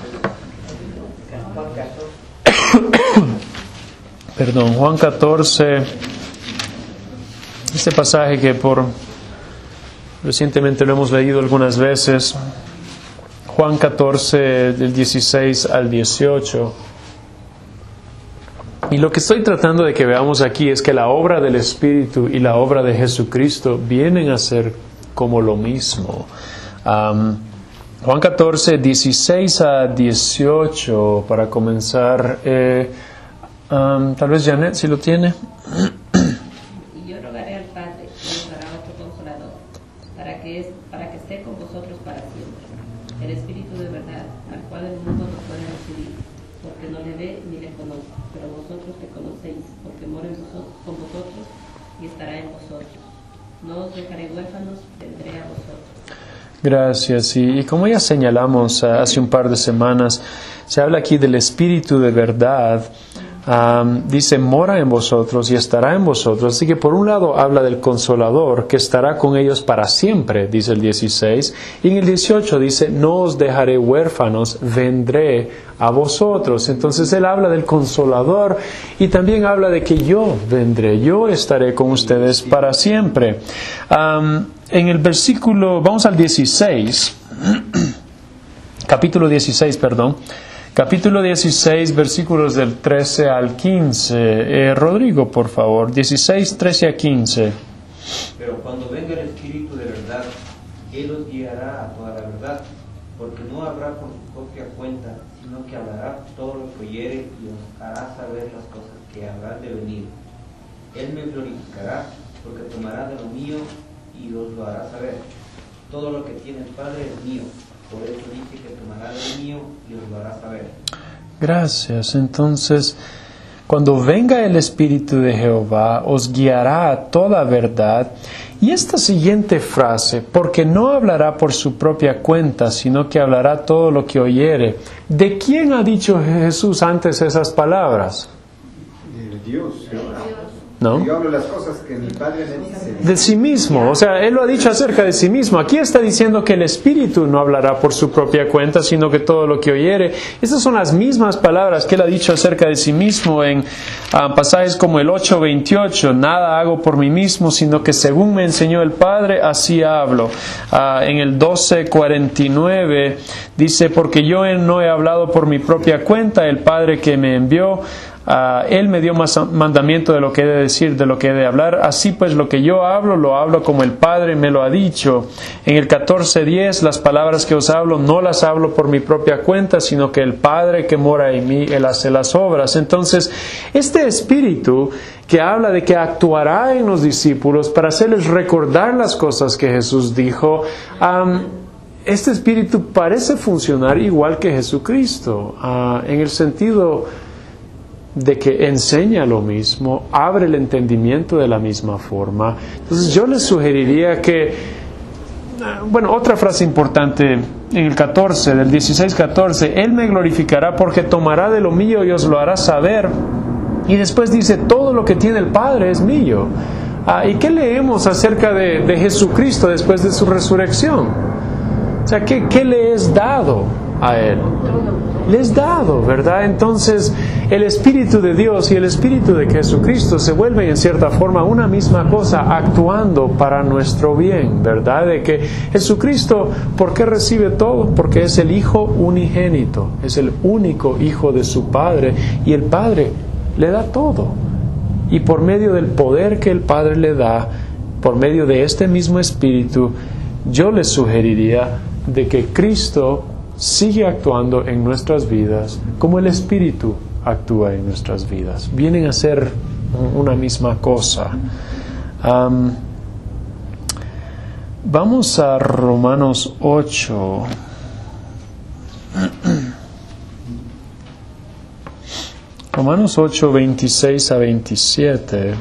Perdón, Juan catorce, este pasaje que por recientemente lo hemos leído algunas veces, Juan catorce del dieciséis al dieciocho. Y lo que estoy tratando de que veamos aquí es que la obra del Espíritu y la obra de Jesucristo vienen a ser como lo mismo. Um, Juan catorce, dieciséis a dieciocho, para comenzar. Eh, Um, tal vez Janet, si lo tiene. Y yo rogaré al Padre, y os dará otro consolador, para que, es, para que esté con vosotros para siempre. El Espíritu de verdad, al cual el mundo no puede recibir, ni le conozco, pero vosotros le conocéis, porque mora en vosotros, con vosotros y estará en vosotros. No os dejaré huérfanos, vendré a vosotros. Gracias. Y, y como ya señalamos uh, hace un par de semanas, se habla aquí del Espíritu de verdad. Um, dice, mora en vosotros y estará en vosotros. Así que por un lado habla del Consolador, que estará con ellos para siempre, dice el dieciséis. Y en el dieciocho dice, no os dejaré huérfanos, vendré a vosotros. Entonces él habla del Consolador y también habla de que yo vendré, yo estaré con ustedes para siempre. Um, en el versículo, vamos al dieciséis, capítulo dieciséis, perdón. Capítulo dieciséis, versículos del trece al quince. Eh, Rodrigo, por favor, dieciséis, trece a quince. Pero cuando venga el Espíritu de verdad, Él os guiará a toda la verdad, porque no habrá por su propia cuenta, sino que hablará todo lo que oyere y os hará saber las cosas que habrán de venir. Él me glorificará, porque tomará de lo mío y os lo hará saber. Todo lo que tiene el Padre es mío. Por eso dice que tomará del mío y os lo hará saber. Gracias. Entonces, cuando venga el Espíritu de Jehová, os guiará a toda verdad. Y esta siguiente frase, porque no hablará por su propia cuenta, sino que hablará todo lo que oyere. ¿De quién ha dicho Jesús antes esas palabras? De Dios. ¿No? Yo hablo las cosas que mi Padre me dice. De sí mismo, o sea, Él lo ha dicho acerca de sí mismo. Aquí está diciendo que el Espíritu no hablará por su propia cuenta, sino que todo lo que oyere. Estas son las mismas palabras que Él ha dicho acerca de sí mismo en uh, pasajes como el ocho veintiocho. Nada hago por mí mismo, sino que según me enseñó el Padre, así hablo. Uh, en el doce cuarenta y nueve dice, porque yo no he hablado por mi propia cuenta, el Padre que me envió, Uh, él me dio más mandamiento de lo que he de decir, de lo que he de hablar. Así pues, lo que yo hablo, lo hablo como el Padre me lo ha dicho. En el catorce diez, las palabras que os hablo, no las hablo por mi propia cuenta, sino que el Padre que mora en mí, Él hace las obras. Entonces, este Espíritu que habla de que actuará en los discípulos para hacerles recordar las cosas que Jesús dijo, um, este Espíritu parece funcionar igual que Jesucristo, uh, en el sentido de que enseña lo mismo, abre el entendimiento de la misma forma. Entonces yo les sugeriría que, bueno, otra frase importante en el catorce, del dieciséis catorce, Él me glorificará porque tomará de lo mío y os lo hará saber. Y después dice, todo lo que tiene el Padre es mío. Ah, ¿y qué leemos acerca de, de Jesucristo después de su resurrección? O sea, ¿qué, qué le es dado a Él? Le es dado, ¿verdad? Entonces, el Espíritu de Dios y el Espíritu de Jesucristo se vuelven en cierta forma una misma cosa, actuando para nuestro bien, ¿verdad? De que Jesucristo, ¿por qué recibe todo? Porque es el Hijo unigénito, es el único Hijo de su Padre, y el Padre le da todo. Y por medio del poder que el Padre le da, por medio de este mismo Espíritu, yo les sugeriría de que Cristo sigue actuando en nuestras vidas como el Espíritu actúa en nuestras vidas. Vienen a ser una misma cosa. Um, vamos a Romanos ocho. Romanos ocho, veintiséis a veintisiete.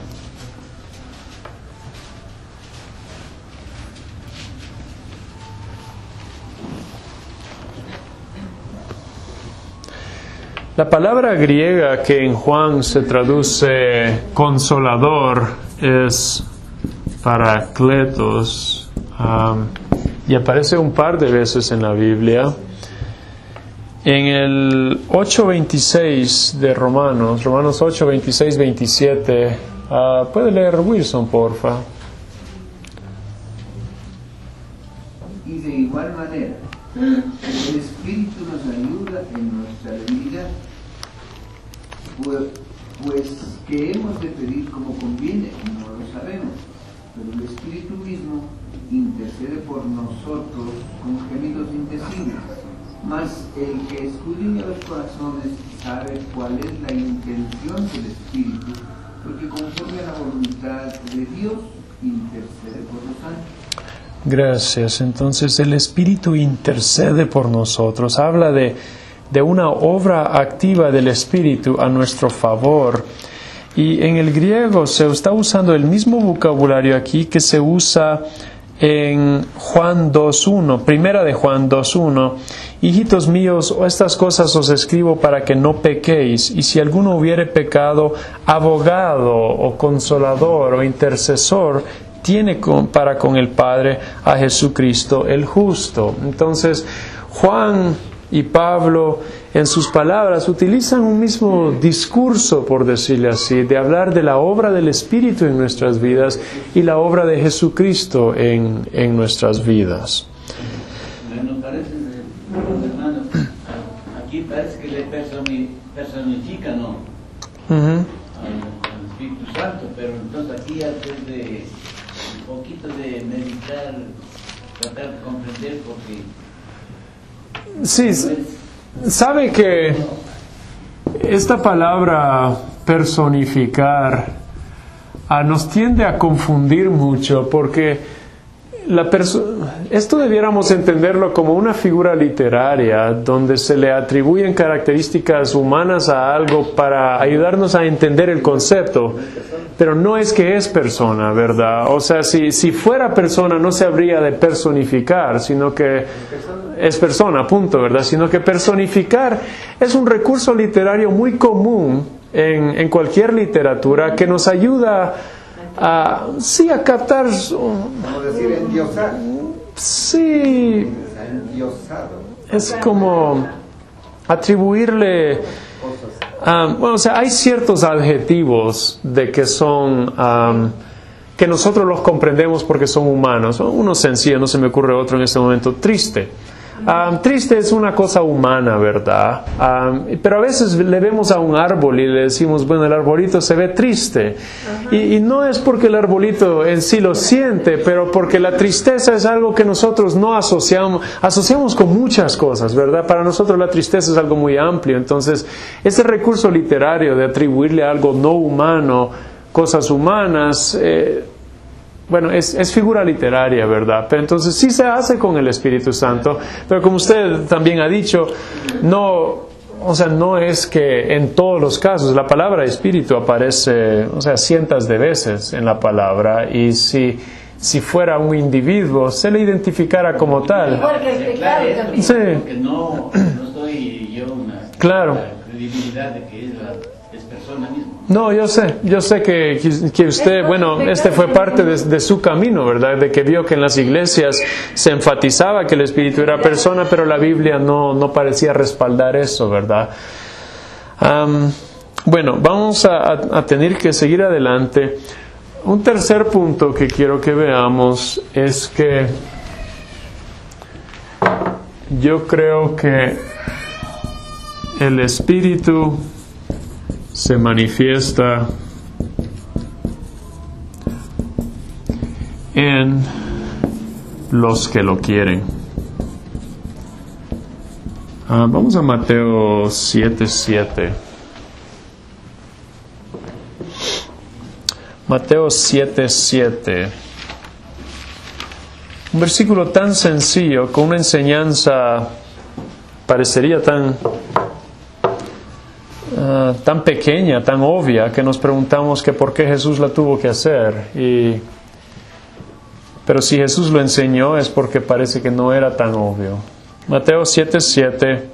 La palabra griega que en Juan se traduce consolador es parakletos, um, y aparece un par de veces en la Biblia. En el ocho veintiséis de Romanos, Romanos ocho, veintiséis, veintisiete, uh, ¿puede leer Wilson, porfa? Y de igual manera, el Espíritu nos ayuda en nuestra debilidad, pues, pues que hemos de pedir como conviene, no lo sabemos, pero el Espíritu mismo intercede por nosotros con gemidos indecibles. Mas el que escudriña los corazones sabe cuál es la intención del Espíritu, porque conforme a la voluntad de Dios intercede por los santos. Gracias. Entonces el Espíritu intercede por nosotros. Habla de, de una obra activa del Espíritu a nuestro favor. Y en el griego se está usando el mismo vocabulario aquí que se usa en Juan dos uno, primera de Juan dos uno. Hijitos míos, estas cosas os escribo para que no pequéis, y si alguno hubiere pecado, abogado o consolador o intercesor tiene con, para con el Padre a Jesucristo el justo. Entonces, Juan y Pablo en sus palabras utilizan un mismo discurso, por decirle así, de hablar de la obra del Espíritu en nuestras vidas y la obra de Jesucristo en, en nuestras vidas. Bueno, parece, hermano, aquí parece que le personifican, ¿no? Uh-huh. al, al Espíritu Santo, pero entonces aquí antes de un poquito de meditar, tratar de comprender, porque sí, sabe que esta palabra personificar ah, nos tiende a confundir mucho, porque la perso- esto debiéramos entenderlo como una figura literaria donde se le atribuyen características humanas a algo para ayudarnos a entender el concepto, pero no es que es persona, ¿verdad? O sea, si, si fuera persona no se habría de personificar, sino que es persona, punto, ¿verdad? Sino que personificar es un recurso literario muy común en, en cualquier literatura que nos ayuda a, sí, a captar... Como decir endiosar. Sí. Endiosado. Es como atribuirle... Um, bueno, o sea, hay ciertos adjetivos de que son... Um, que nosotros los comprendemos porque son humanos. Uno sencillo, no se me ocurre otro en este momento. Triste. Um, triste es una cosa humana, ¿verdad? Um, pero a veces le vemos a un árbol y le decimos, bueno, el arbolito se ve triste. Y, y no es porque el arbolito en sí lo siente, pero porque la tristeza es algo que nosotros no asociamos, asociamos con muchas cosas, ¿verdad? Para nosotros la tristeza es algo muy amplio. Entonces, ese recurso literario de atribuirle a algo no humano cosas humanas, eh, bueno, es, es figura literaria, ¿verdad? Pero entonces sí se hace con el Espíritu Santo, pero como usted también ha dicho, no, o sea, no es que en todos los casos la palabra Espíritu aparece, o sea, cientos de veces en la palabra, y si, si fuera un individuo, se le identificara como tal. Igual que el pecado también. Sí. Porque no, no estoy yo una claro. credibilidad de que es la es persona misma. No, yo sé, yo sé que, que usted, bueno, este fue parte de, de su camino, ¿verdad? De que vio que en las iglesias se enfatizaba que el Espíritu era persona, pero la Biblia no, no parecía respaldar eso, ¿verdad? Um, bueno, vamos a, a, a tener que seguir adelante. Un tercer punto que quiero que veamos es que yo creo que el Espíritu se manifiesta en los que lo quieren. Ah, vamos a Mateo siete siete. Mateo siete siete. Un versículo tan sencillo, con una enseñanza parecería tan Uh, tan pequeña, tan obvia, que nos preguntamos que por qué Jesús la tuvo que hacer. Y, pero si Jesús lo enseñó es porque parece que no era tan obvio. Mateo siete siete.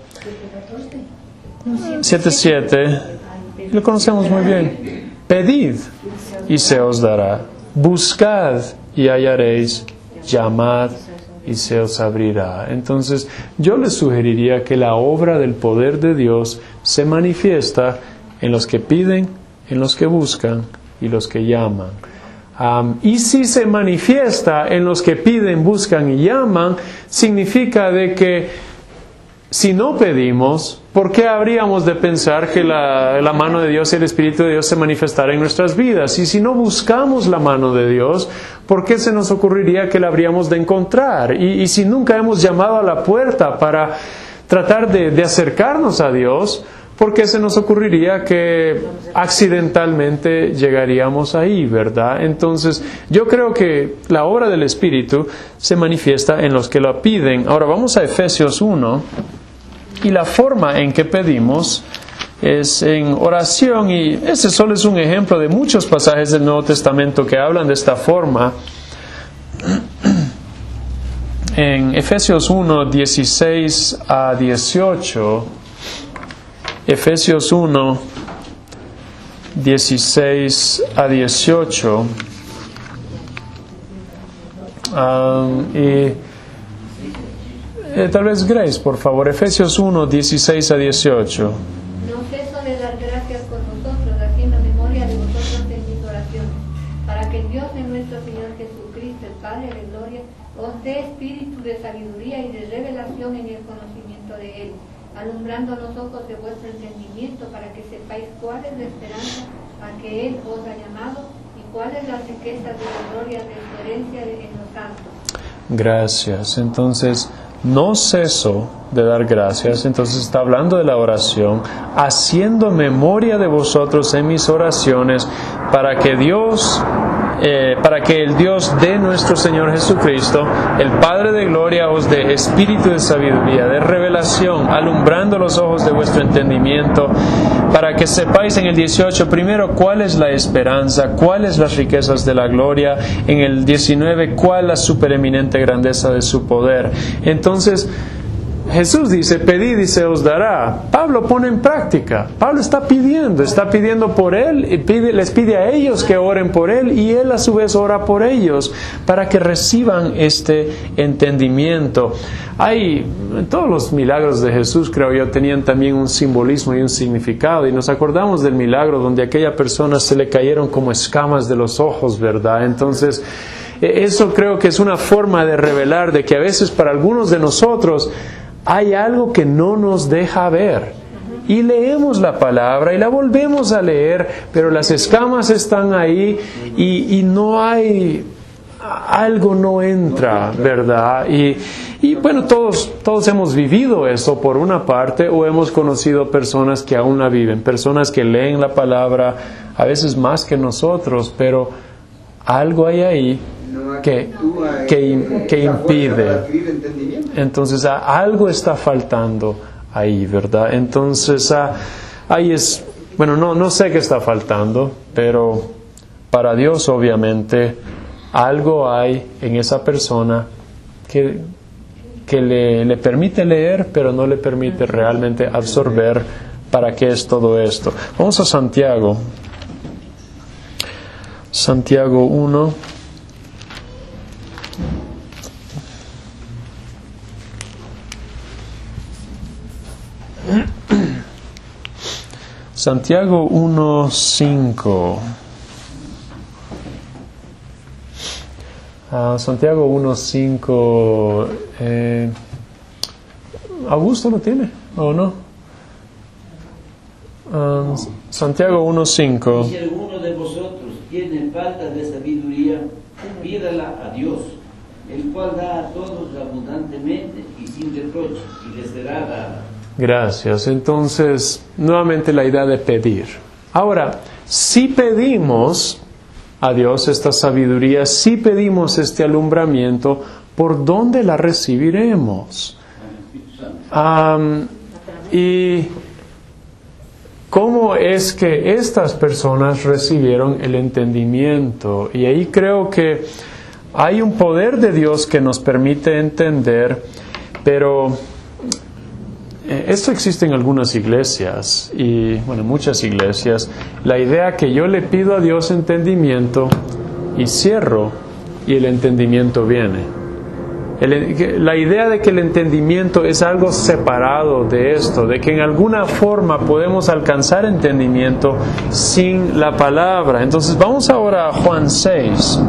siete siete. Lo conocemos muy bien. Pedid y se os dará. Buscad y hallaréis. Llamad y se os abrirá. Entonces, yo les sugeriría que la obra del poder de Dios se manifiesta en los que piden, en los que buscan y los que llaman. Um, y si se manifiesta en los que piden, buscan y llaman, significa de que si no pedimos, ¿por qué habríamos de pensar que la, la mano de Dios y el Espíritu de Dios se manifestará en nuestras vidas? Y si no buscamos la mano de Dios, ¿por qué se nos ocurriría que la habríamos de encontrar? Y, y si nunca hemos llamado a la puerta para tratar de, de acercarnos a Dios, ¿por qué se nos ocurriría que accidentalmente llegaríamos ahí, verdad? Entonces, yo creo que la obra del Espíritu se manifiesta en los que la piden. Ahora vamos a Efesios uno. y la forma en que pedimos es en oración, y este solo es un ejemplo de muchos pasajes del Nuevo Testamento que hablan de esta forma. En Efesios uno, dieciséis a dieciocho, Efesios uno, dieciséis a dieciocho, um, y eh, tal vez Grace, por favor, Efesios uno, dieciséis a dieciocho. No ceso de dar gracias por vosotros, haciendo memoria de vosotros en mis oraciones, para que el Dios de nuestro Señor Jesucristo, el Padre de gloria, os dé espíritu de sabiduría y de revelación en el conocimiento de Él, alumbrando los ojos de vuestro entendimiento, para que sepáis cuál es la esperanza a que Él os ha llamado y cuáles las riquezas de la gloria de su herencia en los santos. Gracias. Entonces, no ceso de dar gracias. Entonces está hablando de la oración, haciendo memoria de vosotros en mis oraciones, para que Dios, eh, para que el Dios de nuestro Señor Jesucristo, el Padre de gloria, os dé espíritu de sabiduría, de revelación, alumbrando los ojos de vuestro entendimiento, para que sepáis en el dieciocho, primero, cuál es la esperanza, cuáles las riquezas de la gloria, en el diecinueve, cuál la supereminente grandeza de su poder. Entonces, Jesús dice, pedid y se os dará. Pablo pone en práctica. Pablo está pidiendo, está pidiendo por él, y pide, les pide a ellos que oren por él, y él a su vez ora por ellos, para que reciban este entendimiento. Hay, todos los milagros de Jesús, creo yo, tenían también un simbolismo y un significado, y nos acordamos del milagro donde a aquella persona se le cayeron como escamas de los ojos, ¿verdad? Entonces, eso creo que es una forma de revelar de que a veces para algunos de nosotros hay algo que no nos deja ver. Y leemos la palabra y la volvemos a leer, pero las escamas están ahí y, y no hay, algo no entra, ¿verdad? Y, y bueno, todos, todos hemos vivido eso por una parte, o hemos conocido personas que aún la viven, personas que leen la palabra a veces más que nosotros, pero algo hay ahí que, que, que impide. Entonces algo está faltando ahí, ¿verdad? Entonces ahí es, bueno, no, no sé qué está faltando, pero para Dios obviamente algo hay en esa persona que, que le, le permite leer, pero no le permite realmente absorber para qué es todo esto. Vamos a Santiago. Santiago uno. Santiago uno, cinco. Uh, Santiago uno, cinco. Eh, ¿Augusto lo tiene o no? Uh, Santiago uno, cinco. Si alguno de vosotros tiene falta de sabiduría, pídala a Dios, el cual da a todos abundantemente y sin reproche, y le será dada. Gracias. Entonces, nuevamente la idea de pedir. Ahora, si pedimos a Dios esta sabiduría, si pedimos este alumbramiento, ¿por dónde la recibiremos? Um, y ¿cómo es que estas personas recibieron el entendimiento? Y ahí creo que hay un poder de Dios que nos permite entender, pero esto existe en algunas iglesias, y bueno, muchas iglesias, la idea que yo le pido a Dios entendimiento y cierro y el entendimiento viene. El, la idea de que el entendimiento es algo separado de esto, de que en alguna forma podemos alcanzar entendimiento sin la palabra. Entonces vamos ahora a Juan seis.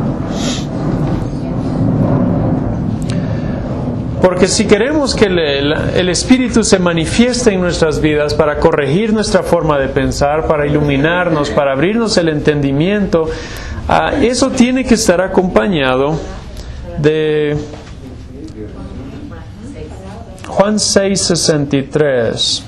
Porque si queremos que el, el Espíritu se manifieste en nuestras vidas para corregir nuestra forma de pensar, para iluminarnos, para abrirnos el entendimiento, uh, eso tiene que estar acompañado de Juan seis, sesenta y tres.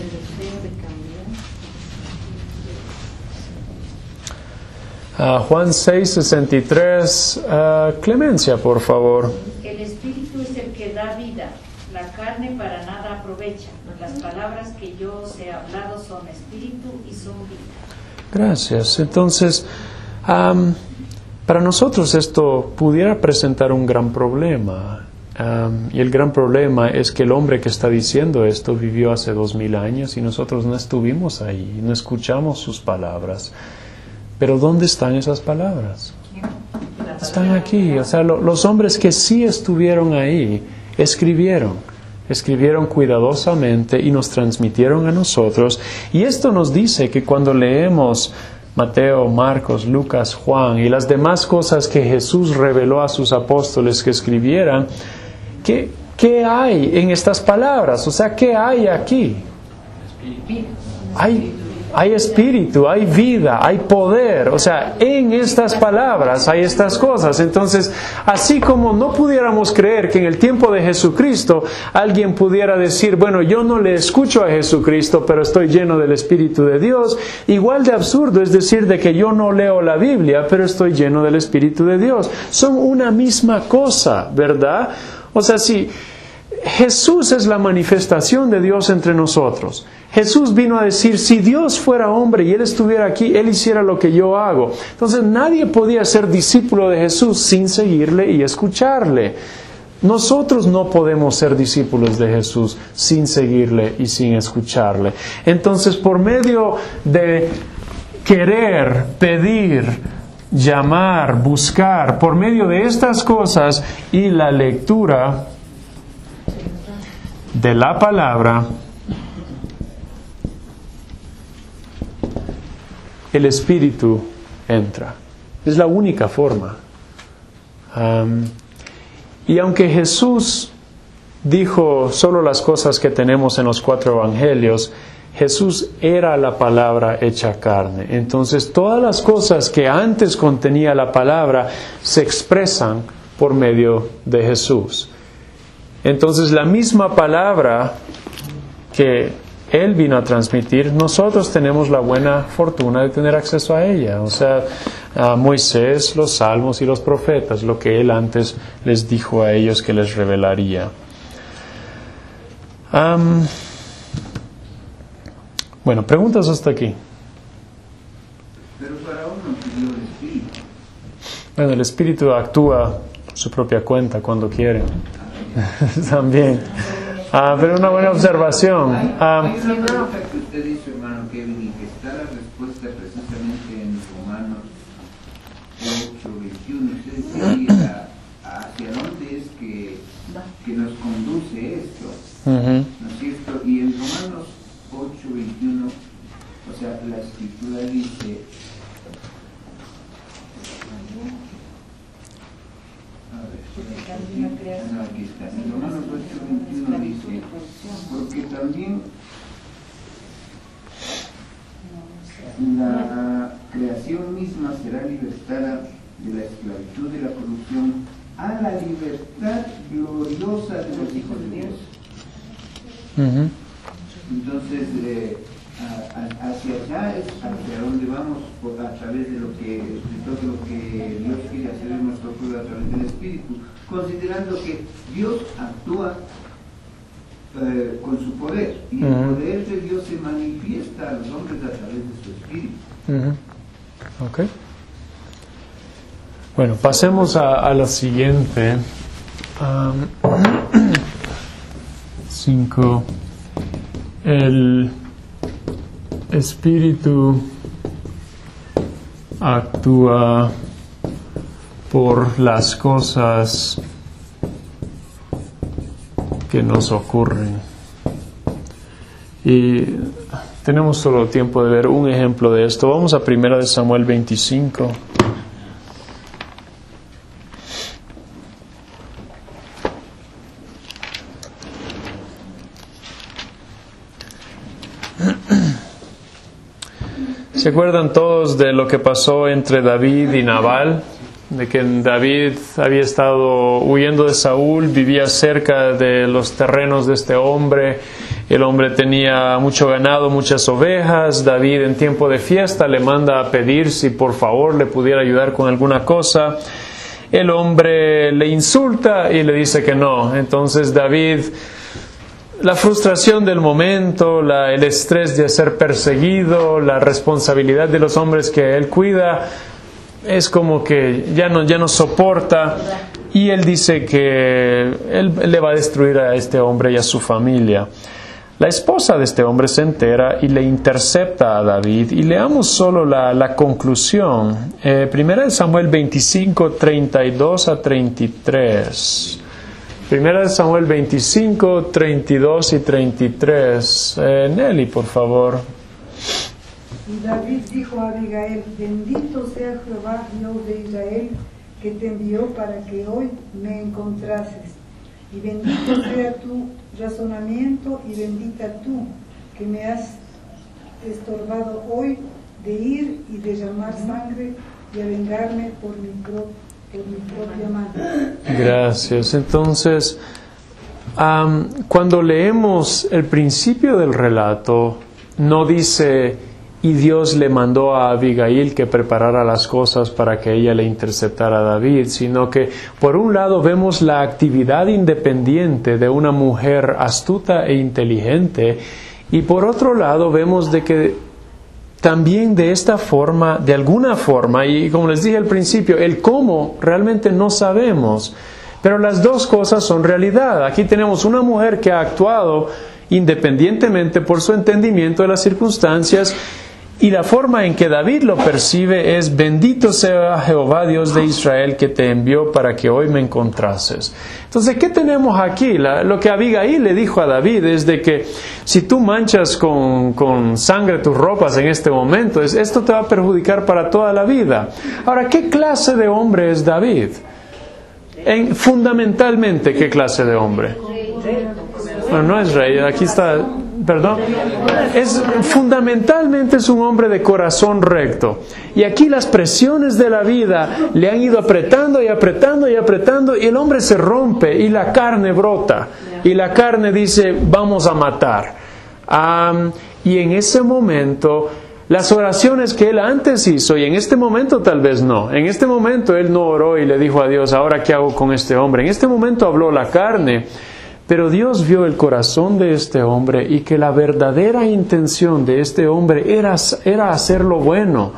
Uh, Juan seis, sesenta y tres. Uh, Clemencia, por favor. El Espíritu es el que da vida. La carne para nada aprovecha. Las palabras que yo os he hablado son espíritu y son vida. Gracias. Entonces, um, para nosotros esto pudiera presentar un gran problema. Um, y el gran problema es que el hombre que está diciendo esto vivió hace dos mil años y nosotros no estuvimos ahí, no escuchamos sus palabras. Pero ¿dónde están esas palabras? Están aquí. O sea, lo, los hombres que sí estuvieron ahí escribieron, escribieron cuidadosamente y nos transmitieron a nosotros. Y esto nos dice que cuando leemos Mateo, Marcos, Lucas, Juan y las demás cosas que Jesús reveló a sus apóstoles que escribieran, ¿qué, qué hay en estas palabras? O sea, ¿qué hay aquí? Hay, hay espíritu, hay vida, hay poder. O sea, en estas palabras hay estas cosas. Entonces, así como no pudiéramos creer que en el tiempo de Jesucristo alguien pudiera decir, bueno, yo no le escucho a Jesucristo, pero estoy lleno del Espíritu de Dios, igual de absurdo es decir de que yo no leo la Biblia, pero estoy lleno del Espíritu de Dios. Son una misma cosa, ¿verdad? O sea, si Jesús es la manifestación de Dios entre nosotros. Jesús vino a decir, si Dios fuera hombre y Él estuviera aquí, Él hiciera lo que yo hago. Entonces nadie podía ser discípulo de Jesús sin seguirle y escucharle. Nosotros no podemos ser discípulos de Jesús sin seguirle y sin escucharle. Entonces, por medio de querer, pedir, llamar, buscar, por medio de estas cosas y la lectura de la palabra, el Espíritu entra. Es la única forma. Um, y aunque Jesús dijo solo las cosas que tenemos en los cuatro evangelios, Jesús era la palabra hecha carne. Entonces todas las cosas que antes contenía la palabra se expresan por medio de Jesús. Entonces la misma palabra que Él vino a transmitir, nosotros tenemos la buena fortuna de tener acceso a ella. O sea, a Moisés, los salmos y los profetas, lo que Él antes les dijo a ellos que les revelaría. Um, bueno, preguntas hasta aquí. Pero Faraón no pidió el Espíritu. Bueno, el Espíritu actúa por su propia cuenta cuando quiere. También. Ah, pero una buena observación. Ah, Hay una pregunta que usted dice, hermano Kevin, y que está la respuesta precisamente en Romanos ocho veintiuno. Usted decía, ¿hacia dónde es que, que nos conduce esto? uh-huh. ¿No es cierto? Y en Romanos ocho veintiuno, o sea, la Escritura dice... No, aquí está. En Romanos ocho veintiuno dice, porque también la creación misma será libertada de la esclavitud de la corrupción a la libertad gloriosa de los hijos de Dios. Uh-huh. Entonces, eh, a, a, hacia allá es hacia donde vamos por, a través de lo que de todo lo que Dios quiere hacer en nuestro pueblo a través del Espíritu, considerando que Dios actúa eh, con su poder y uh-huh. el poder de Dios se manifiesta a los hombres a través de su Espíritu. Uh-huh. Okay. Bueno, pasemos a, a la siguiente. Um, cinco. El Espíritu actúa por las cosas que nos ocurren. Y tenemos solo tiempo de ver un ejemplo de esto. Vamos a primera de Samuel veinticinco. ¿Se acuerdan todos de lo que pasó entre David y Nabal? De que David había estado huyendo de Saúl, vivía cerca de los terrenos de este hombre. El hombre tenía mucho ganado, muchas ovejas. David en tiempo de fiesta le manda a pedir si por favor le pudiera ayudar con alguna cosa. El hombre le insulta y le dice que no. Entonces David la frustración del momento, la, el estrés de ser perseguido, la responsabilidad de los hombres que él cuida, es como que ya no, ya no soporta. Y él dice que él, él le va a destruir a este hombre y a su familia. La esposa de este hombre se entera y le intercepta a David. Y leamos solo la, la conclusión. Eh, primera de Samuel veinticinco, treinta y dos a treinta y tres. Primera de Samuel veinticinco, treinta y dos y treinta y tres. Eh, Nelly, por favor. Y David dijo a Abigail: bendito sea Jehová, Dios de Israel, que te envió para que hoy me encontrases. Y bendito sea tu razonamiento y bendita tú, que me has estorbado hoy de ir y derramar sangre y a vengarme por mi, pro, por mi propia mano. Gracias. Entonces, um, cuando leemos el principio del relato, no dice: y Dios le mandó a Abigail que preparara las cosas para que ella le interceptara a David, sino que por un lado vemos la actividad independiente de una mujer astuta e inteligente, y por otro lado vemos de que también de esta forma, de alguna forma, y como les dije al principio, el cómo realmente no sabemos, pero las dos cosas son realidad. Aquí tenemos una mujer que ha actuado independientemente por su entendimiento de las circunstancias, y la forma en que David lo percibe es: bendito sea Jehová Dios de Israel, que te envió para que hoy me encontrases. Entonces, ¿qué tenemos aquí? La, lo que Abigail le dijo a David es de que si tú manchas con, con sangre tus ropas en este momento, es, esto te va a perjudicar para toda la vida. Ahora, ¿qué clase de hombre es David? En, fundamentalmente, ¿qué clase de hombre? Bueno, no es rey, aquí está, perdón, es, fundamentalmente es un hombre de corazón recto. Y aquí las presiones de la vida le han ido apretando y apretando y apretando, y el hombre se rompe y la carne brota. Y la carne dice: vamos a matar. Um, y en ese momento, las oraciones que él antes hizo, y en este momento tal vez no, en este momento él no oró y le dijo a Dios: ¿ahora qué hago con este hombre? En este momento habló la carne. Pero Dios vio el corazón de este hombre y que la verdadera intención de este hombre era, era hacer lo bueno.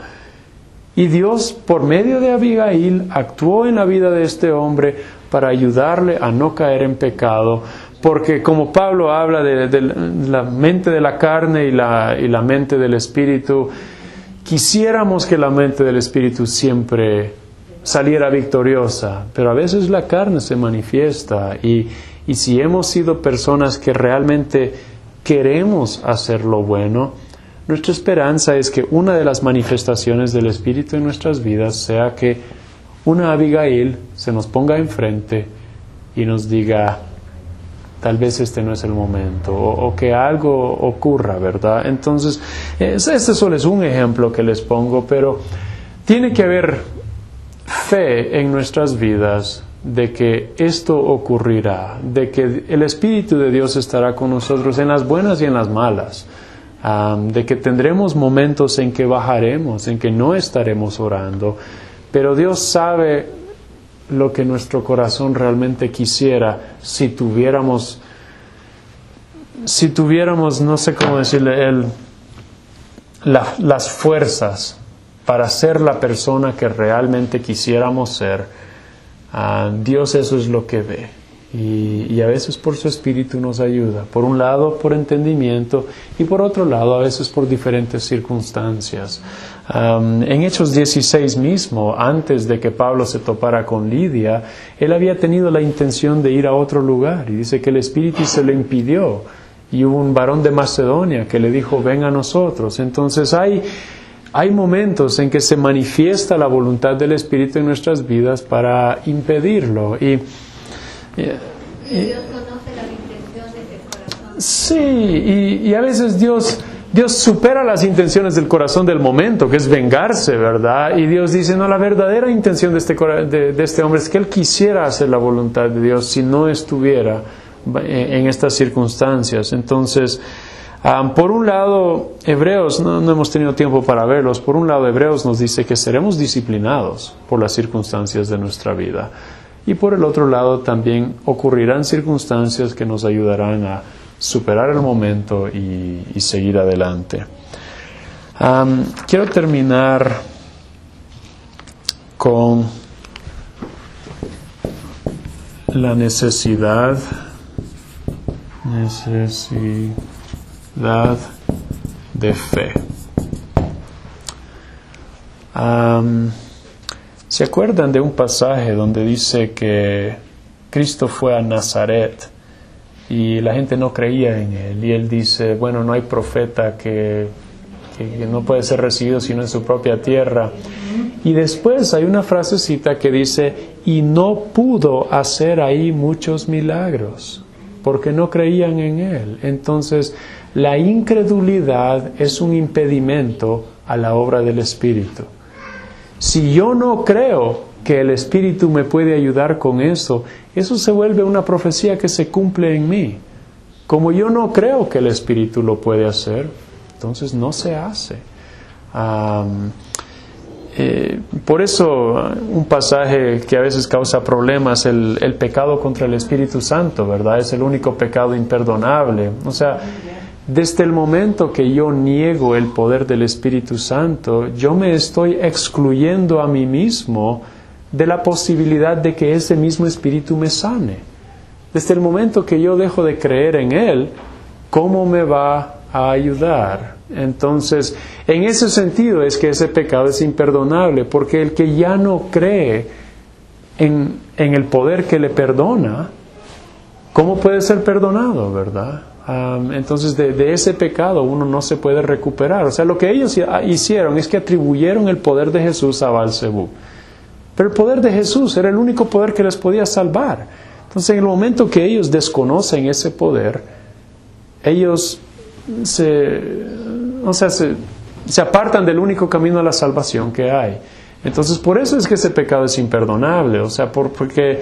Y Dios, por medio de Abigail, actuó en la vida de este hombre para ayudarle a no caer en pecado. Porque como Pablo habla de, de la mente de la carne y la, y la mente del espíritu, quisiéramos que la mente del espíritu siempre saliera victoriosa. Pero a veces la carne se manifiesta y Y si hemos sido personas que realmente queremos hacer lo bueno, nuestra esperanza es que una de las manifestaciones del Espíritu en nuestras vidas sea que una Abigail se nos ponga enfrente y nos diga: tal vez este no es el momento, o, o que algo ocurra, ¿verdad? Entonces, este solo es un ejemplo que les pongo, pero tiene que haber fe en nuestras vidas de que esto ocurrirá, de que el Espíritu de Dios estará con nosotros en las buenas y en las malas, um, de que tendremos momentos en que bajaremos, en que no estaremos orando, pero Dios sabe lo que nuestro corazón realmente quisiera si tuviéramos, si tuviéramos, no sé cómo decirle, el, la, las fuerzas para ser la persona que realmente quisiéramos ser. Uh, Dios eso es lo que ve, y, y a veces por su Espíritu nos ayuda, por un lado por entendimiento y por otro lado a veces por diferentes circunstancias. Um, en Hechos dieciséis mismo, antes de que Pablo se topara con Lidia, él había tenido la intención de ir a otro lugar, y dice que el Espíritu se lo impidió, y hubo un varón de Macedonia que le dijo: ven a nosotros. Entonces hay Hay momentos en que se manifiesta la voluntad del Espíritu en nuestras vidas para impedirlo. Y, y, y Dios conoce las intenciones del corazón. Sí, y, y a veces Dios, Dios supera las intenciones del corazón del momento, que es vengarse, ¿verdad? Y Dios dice: no, la verdadera intención de este, de, de este hombre es que él quisiera hacer la voluntad de Dios si no estuviera en, en estas circunstancias. Entonces, Um, por un lado, Hebreos, no, no hemos tenido tiempo para verlos, por un lado Hebreos nos dice que seremos disciplinados por las circunstancias de nuestra vida, y por el otro lado también ocurrirán circunstancias que nos ayudarán a superar el momento y, y seguir adelante. Um, quiero terminar con la necesidad, necesidad de fe. Um, ¿Se acuerdan de un pasaje donde dice que Cristo fue a Nazaret y la gente no creía en él? Y él dice, bueno, no hay profeta que, que, que no puede ser recibido sino en su propia tierra. Y después hay una frasecita que dice, y no pudo hacer ahí muchos milagros, porque no creían en él. Entonces, la incredulidad es un impedimento a la obra del Espíritu. Si yo no creo que el Espíritu me puede ayudar con eso, eso se vuelve una profecía que se cumple en mí. Como yo no creo que el Espíritu lo puede hacer, entonces no se hace. Um, eh, por eso un pasaje que a veces causa problemas, el, el pecado contra el Espíritu Santo, ¿verdad? Es el único pecado imperdonable. O sea, desde el momento que yo niego el poder del Espíritu Santo, yo me estoy excluyendo a mí mismo de la posibilidad de que ese mismo Espíritu me sane. Desde el momento que yo dejo de creer en Él, ¿cómo me va a ayudar? Entonces, en ese sentido es que ese pecado es imperdonable, porque el que ya no cree en, en el poder que le perdona, ¿cómo puede ser perdonado, verdad? Um, entonces de, de ese pecado uno no se puede recuperar. O sea, lo que ellos hicieron es que atribuyeron el poder de Jesús a Baal-Zebú. Pero el poder de Jesús era el único poder que les podía salvar. Entonces, en el momento que ellos desconocen ese poder, ellos se, o sea, se, se apartan del único camino a la salvación que hay. Entonces, por eso es que ese pecado es imperdonable. O sea, por, porque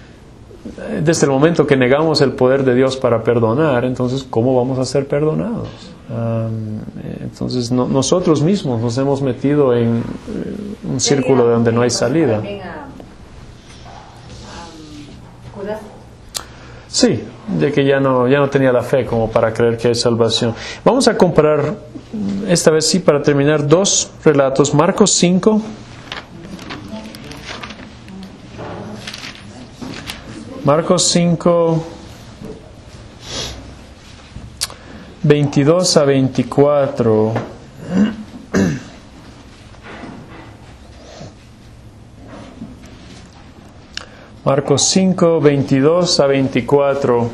desde el momento que negamos el poder de Dios para perdonar, entonces, ¿cómo vamos a ser perdonados? Um, entonces, no, nosotros mismos nos hemos metido en uh, un círculo de donde no hay salida. Sí, de que ya no, ya no tenía la fe como para creer que hay salvación. Vamos a comparar, esta vez sí, para terminar, dos relatos. Marcos cinco. Marcos cinco, veintidós a veinticuatro. Marcos cinco, veintidós a veinticuatro.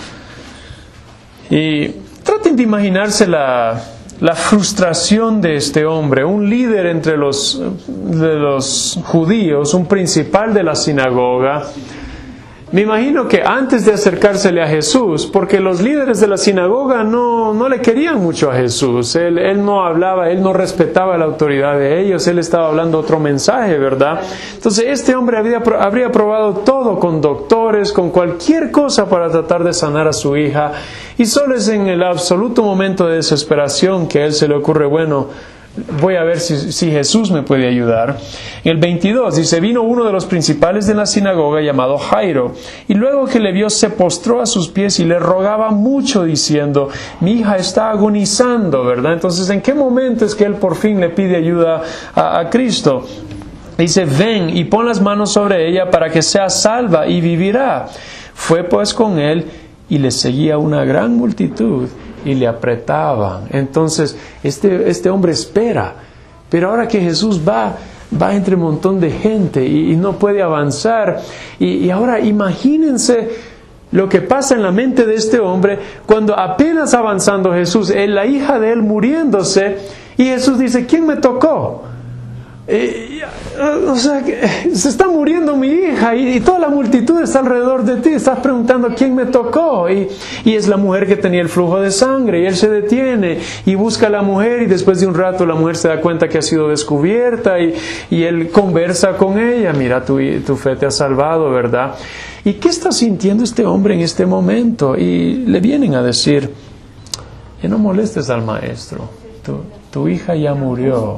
Y traten de imaginarse la, la frustración de este hombre, un líder entre los, de los judíos, un principal de la sinagoga. Me imagino que antes de acercársele a Jesús, porque los líderes de la sinagoga no, no le querían mucho a Jesús, él, él no hablaba, él no respetaba la autoridad de ellos, él estaba hablando otro mensaje, ¿verdad? Entonces este hombre había, habría probado todo con doctores, con cualquier cosa para tratar de sanar a su hija, y solo es en el absoluto momento de desesperación que a él se le ocurre, bueno, voy a ver si, si Jesús me puede ayudar. En el veintidós dice, vino uno de los principales de la sinagoga llamado Jairo, y luego que le vio se postró a sus pies y le rogaba mucho diciendo, mi hija está agonizando, ¿verdad? Entonces, ¿en qué momento es que él por fin le pide ayuda a, a Cristo? Dice, ven y pon las manos sobre ella para que sea salva y vivirá. Fue pues con él y le seguía una gran multitud y le apretaban. Entonces este, este hombre espera, pero ahora que Jesús va, va entre un montón de gente y, y no puede avanzar, y, y ahora imagínense lo que pasa en la mente de este hombre cuando apenas avanzando Jesús, la hija de él muriéndose, y Jesús dice, ¿quién me tocó? Eh, o sea, se está muriendo mi hija y, y toda la multitud está alrededor de ti, estás preguntando quién me tocó, y, y es la mujer que tenía el flujo de sangre, y él se detiene y busca a la mujer, y después de un rato la mujer se da cuenta que ha sido descubierta, y, y él conversa con ella, mira, tu, tu fe te ha salvado, ¿verdad? ¿Y qué está sintiendo este hombre en este momento? Y le vienen a decir, ya no molestes al maestro, tu, tu hija ya murió.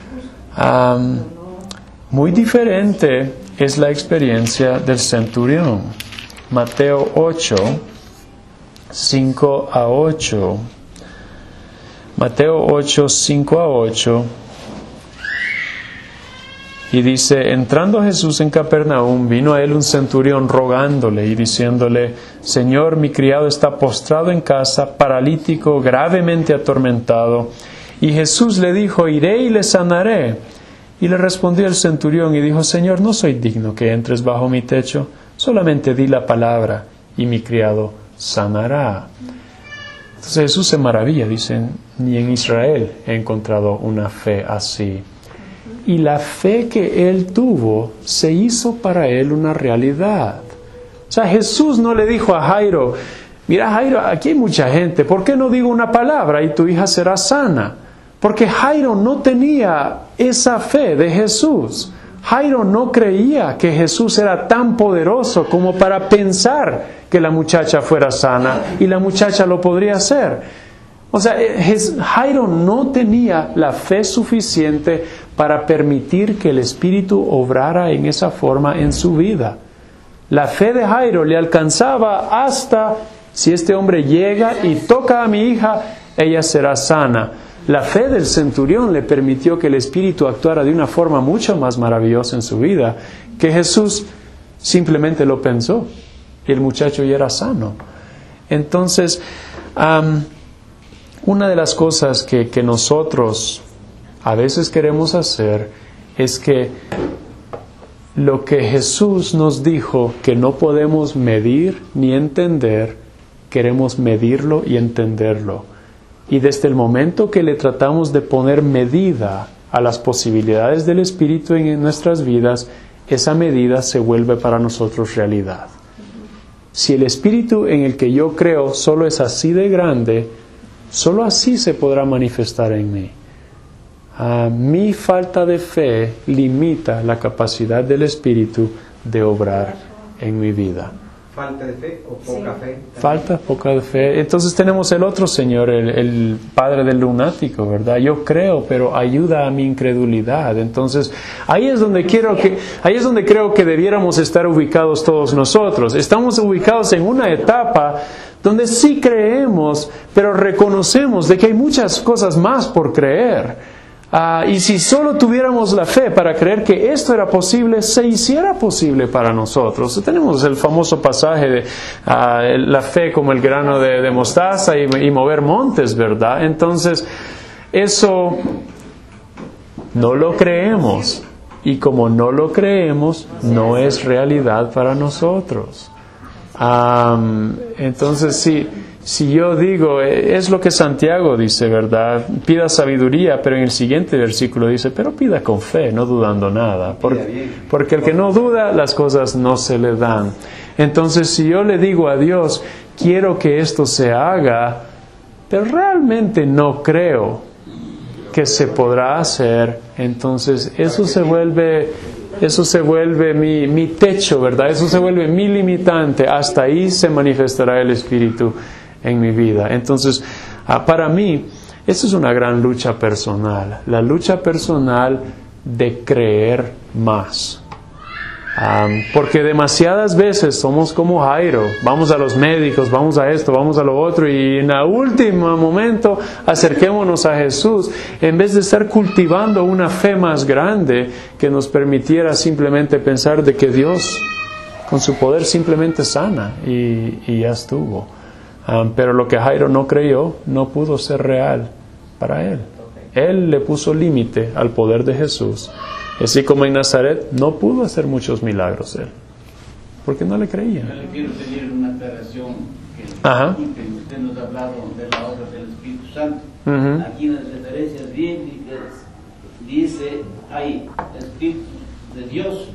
Um, muy diferente es la experiencia del centurión. Mateo ocho, cinco a ocho. Mateo ocho, cinco a ocho. Y dice, entrando Jesús en Capernaum, vino a él un centurión rogándole y diciéndole, Señor, mi criado está postrado en casa, paralítico, gravemente atormentado. Y Jesús le dijo, iré y le sanaré. Y le respondió el centurión y dijo, Señor, no soy digno que entres bajo mi techo, solamente di la palabra y mi criado sanará. Entonces Jesús se maravilla, dicen, ni en Israel he encontrado una fe así. Y la fe que él tuvo se hizo para él una realidad. O sea, Jesús no le dijo a Jairo, mira Jairo, aquí hay mucha gente, ¿por qué no digo una palabra y tu hija será sana? Porque Jairo no tenía esa fe de Jesús. Jairo no creía que Jesús era tan poderoso como para pensar que la muchacha fuera sana y la muchacha lo podría hacer. O sea, Jairo no tenía la fe suficiente para permitir que el Espíritu obrara en esa forma en su vida. La fe de Jairo le alcanzaba hasta, si este hombre llega y toca a mi hija, ella será sana. La fe del centurión le permitió que el Espíritu actuara de una forma mucho más maravillosa en su vida, que Jesús simplemente lo pensó y el muchacho ya era sano. Entonces, um, una de las cosas que, que nosotros a veces queremos hacer es que lo que Jesús nos dijo que no podemos medir ni entender, queremos medirlo y entenderlo. Y desde el momento que le tratamos de poner medida a las posibilidades del Espíritu en nuestras vidas, esa medida se vuelve para nosotros realidad. Si el Espíritu en el que yo creo solo es así de grande, solo así se podrá manifestar en mí. Uh, mi falta de fe limita la capacidad del Espíritu de obrar en mi vida. ¿Falta de fe o poca Sí. fe? Falta, poca de fe. Entonces tenemos el otro señor, el, el padre del lunático, ¿verdad? Yo creo, pero ayuda a mi incredulidad. Entonces, ahí es donde quiero que, ahí es donde creo que debiéramos estar ubicados todos nosotros. Estamos ubicados en una etapa donde sí creemos, pero reconocemos de que hay muchas cosas más por creer. Uh, y si solo tuviéramos la fe para creer que esto era posible, se hiciera posible para nosotros. Tenemos el famoso pasaje de uh, la fe como el grano de, de mostaza y, y mover montes, ¿verdad? Entonces, eso no lo creemos. Y como no lo creemos, no es realidad para nosotros. Um, entonces, sí. Si yo digo, es lo que Santiago dice, ¿verdad? Pida sabiduría, pero en el siguiente versículo dice, pero pida con fe, no dudando nada. Porque, porque el que no duda, las cosas no se le dan. Entonces, si yo le digo a Dios, quiero que esto se haga, pero realmente no creo que se podrá hacer, entonces eso se vuelve, eso se vuelve mi, mi techo, ¿verdad? Eso se vuelve mi limitante. Hasta ahí se manifestará el Espíritu en mi vida. Entonces, ah, para mí, esta es una gran lucha personal. La lucha personal de creer más. Um, porque demasiadas veces somos como Jairo. Vamos a los médicos, vamos a esto, vamos a lo otro, y en el último momento acerquémonos a Jesús en vez de estar cultivando una fe más grande que nos permitiera simplemente pensar de que Dios con su poder simplemente sana y, y ya estuvo. Um, pero lo que Jairo no creyó no pudo ser real para él. Él le puso límite al poder de Jesús. Así como en Nazaret no pudo hacer muchos milagros él, porque no le creían. Yo le quiero pedir una aclaración que, Ajá. que usted nos ha hablado de la obra del Espíritu Santo. Uh-huh. Aquí en las referencias bíblicas dice hay Espíritu de Dios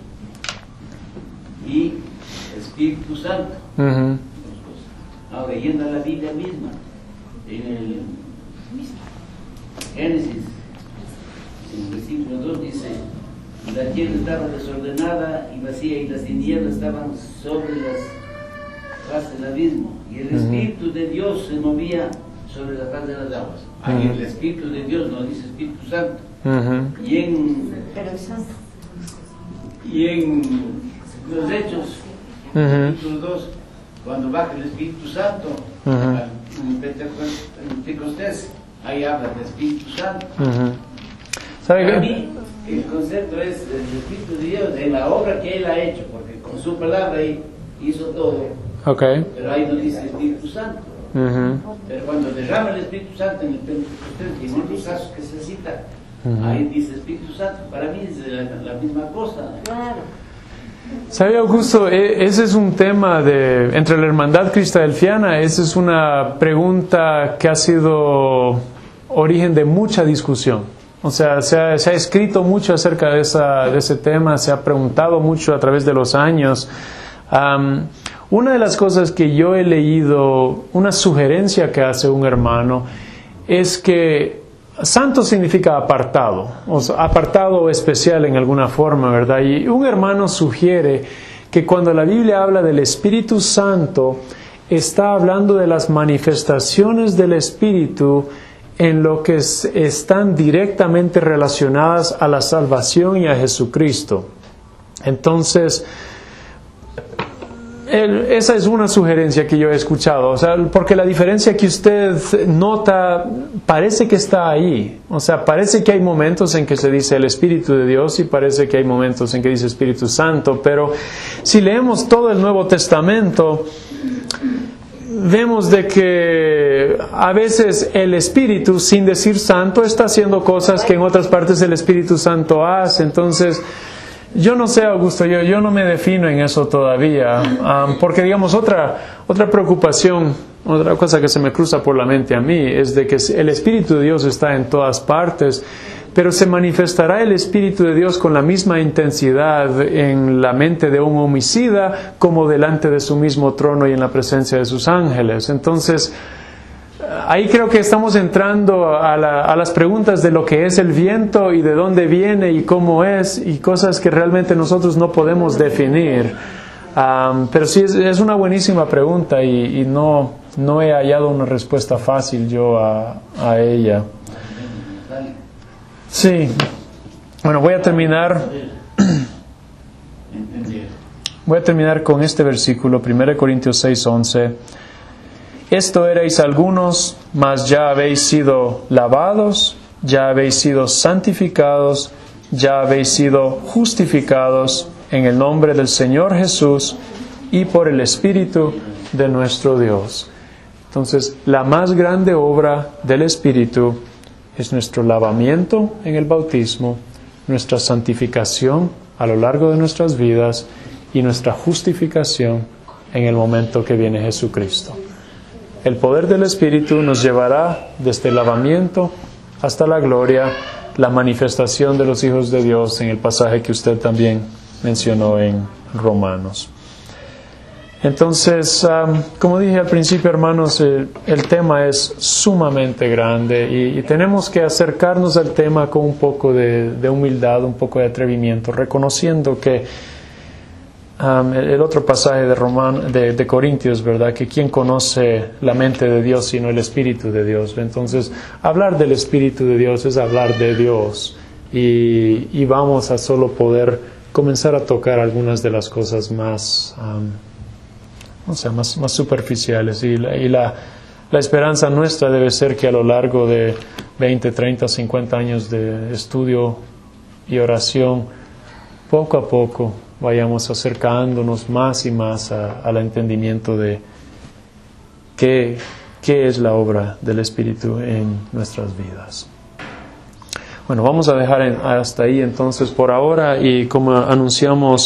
y Espíritu Santo. Uh-huh. Ahora, yendo a la Biblia misma, en el Génesis, en el versículo dos dice, la tierra estaba desordenada y vacía y las tinieblas estaban sobre las faz del abismo y el Espíritu de Dios se movía sobre la faz de las aguas. Ahí el Espíritu de Dios no dice Espíritu Santo. Uh-huh. Y en Pero el santo. y en los Hechos, uh-huh. capítulo dos, cuando baja el Espíritu Santo, Uh-huh. al- en Pentecostés, en Pentecostés, ahí habla del Espíritu Santo. Ujú. ¿Sabe Para qué? mí, el concepto es el Espíritu de Dios, de la obra que Él ha hecho, porque con su palabra Él hizo todo, Ok. pero ahí no dice Espíritu Santo. Ujú. Pero cuando derrama el Espíritu Santo en el Pentecostés, y en otros casos que se cita, Ujú. ahí dice Espíritu Santo. Para mí es la, la misma cosa. Claro. ¿Sabe, Augusto? E- ese es un tema de entre la hermandad cristadelfiana. Esa es una pregunta que ha sido origen de mucha discusión. O sea, se ha, se ha escrito mucho acerca de, esa, de ese tema, se ha preguntado mucho a través de los años. Am, una de las cosas que yo he leído, una sugerencia que hace un hermano, es que santo significa apartado, o sea, apartado o especial en alguna forma, ¿verdad? Y un hermano sugiere que cuando la Biblia habla del Espíritu Santo, está hablando de las manifestaciones del Espíritu en lo que es- están directamente relacionadas a la salvación y a Jesucristo. Entonces, el- esa es una sugerencia que yo he escuchado, o sea, porque la diferencia que usted nota parece que está ahí, o sea, parece que hay momentos en que se dice el Espíritu de Dios y parece que hay momentos en que dice Espíritu Santo, pero si leemos todo el Nuevo Testamento, vemos de que a veces el Espíritu, sin decir Santo, está haciendo cosas que en otras partes el Espíritu Santo hace. Entonces, yo no sé, Augusto, yo, yo no me defino en eso todavía, um, porque digamos otra, otra preocupación, otra cosa que se me cruza por la mente a mí, es de que el Espíritu de Dios está en todas partes, pero se manifestará el Espíritu de Dios con la misma intensidad en la mente de un homicida como delante de su mismo trono y en la presencia de sus ángeles. Entonces, ahí creo que estamos entrando a, la, a las preguntas de lo que es el viento y de dónde viene y cómo es y cosas que realmente nosotros no podemos definir. Um, pero sí, es, es una buenísima pregunta y, y no, no he hallado una respuesta fácil yo a, a ella. Sí. Bueno, voy a terminar. Voy a terminar con este versículo, primera Corintios seis, once. Esto erais algunos, mas ya habéis sido lavados, ya habéis sido santificados, ya habéis sido justificados en el nombre del Señor Jesús y por el Espíritu de nuestro Dios. Entonces, la más grande obra del Espíritu es nuestro lavamiento en el bautismo, nuestra santificación a lo largo de nuestras vidas y nuestra justificación en el momento que viene Jesucristo. El poder del Espíritu nos llevará desde el lavamiento hasta la gloria, la manifestación de los hijos de Dios en el pasaje que usted también mencionó en Romanos. Entonces, um, como dije al principio, hermanos, el, el tema es sumamente grande y, y tenemos que acercarnos al tema con un poco de, de humildad, un poco de atrevimiento, reconociendo que um, el, el otro pasaje de, Roman, de, de Corintios, ¿verdad? Que quién conoce la mente de Dios sino el Espíritu de Dios. Entonces, hablar del Espíritu de Dios es hablar de Dios y, y vamos a solo poder comenzar a tocar algunas de las cosas más... Um, o sea, más, más superficiales y, la, y la, la esperanza nuestra debe ser que a lo largo de veinte, treinta, cincuenta años de estudio y oración, poco a poco vayamos acercándonos más y más a, al entendimiento de qué, qué es la obra del Espíritu en nuestras vidas. Bueno, vamos a dejar en, hasta ahí entonces por ahora y como anunciamos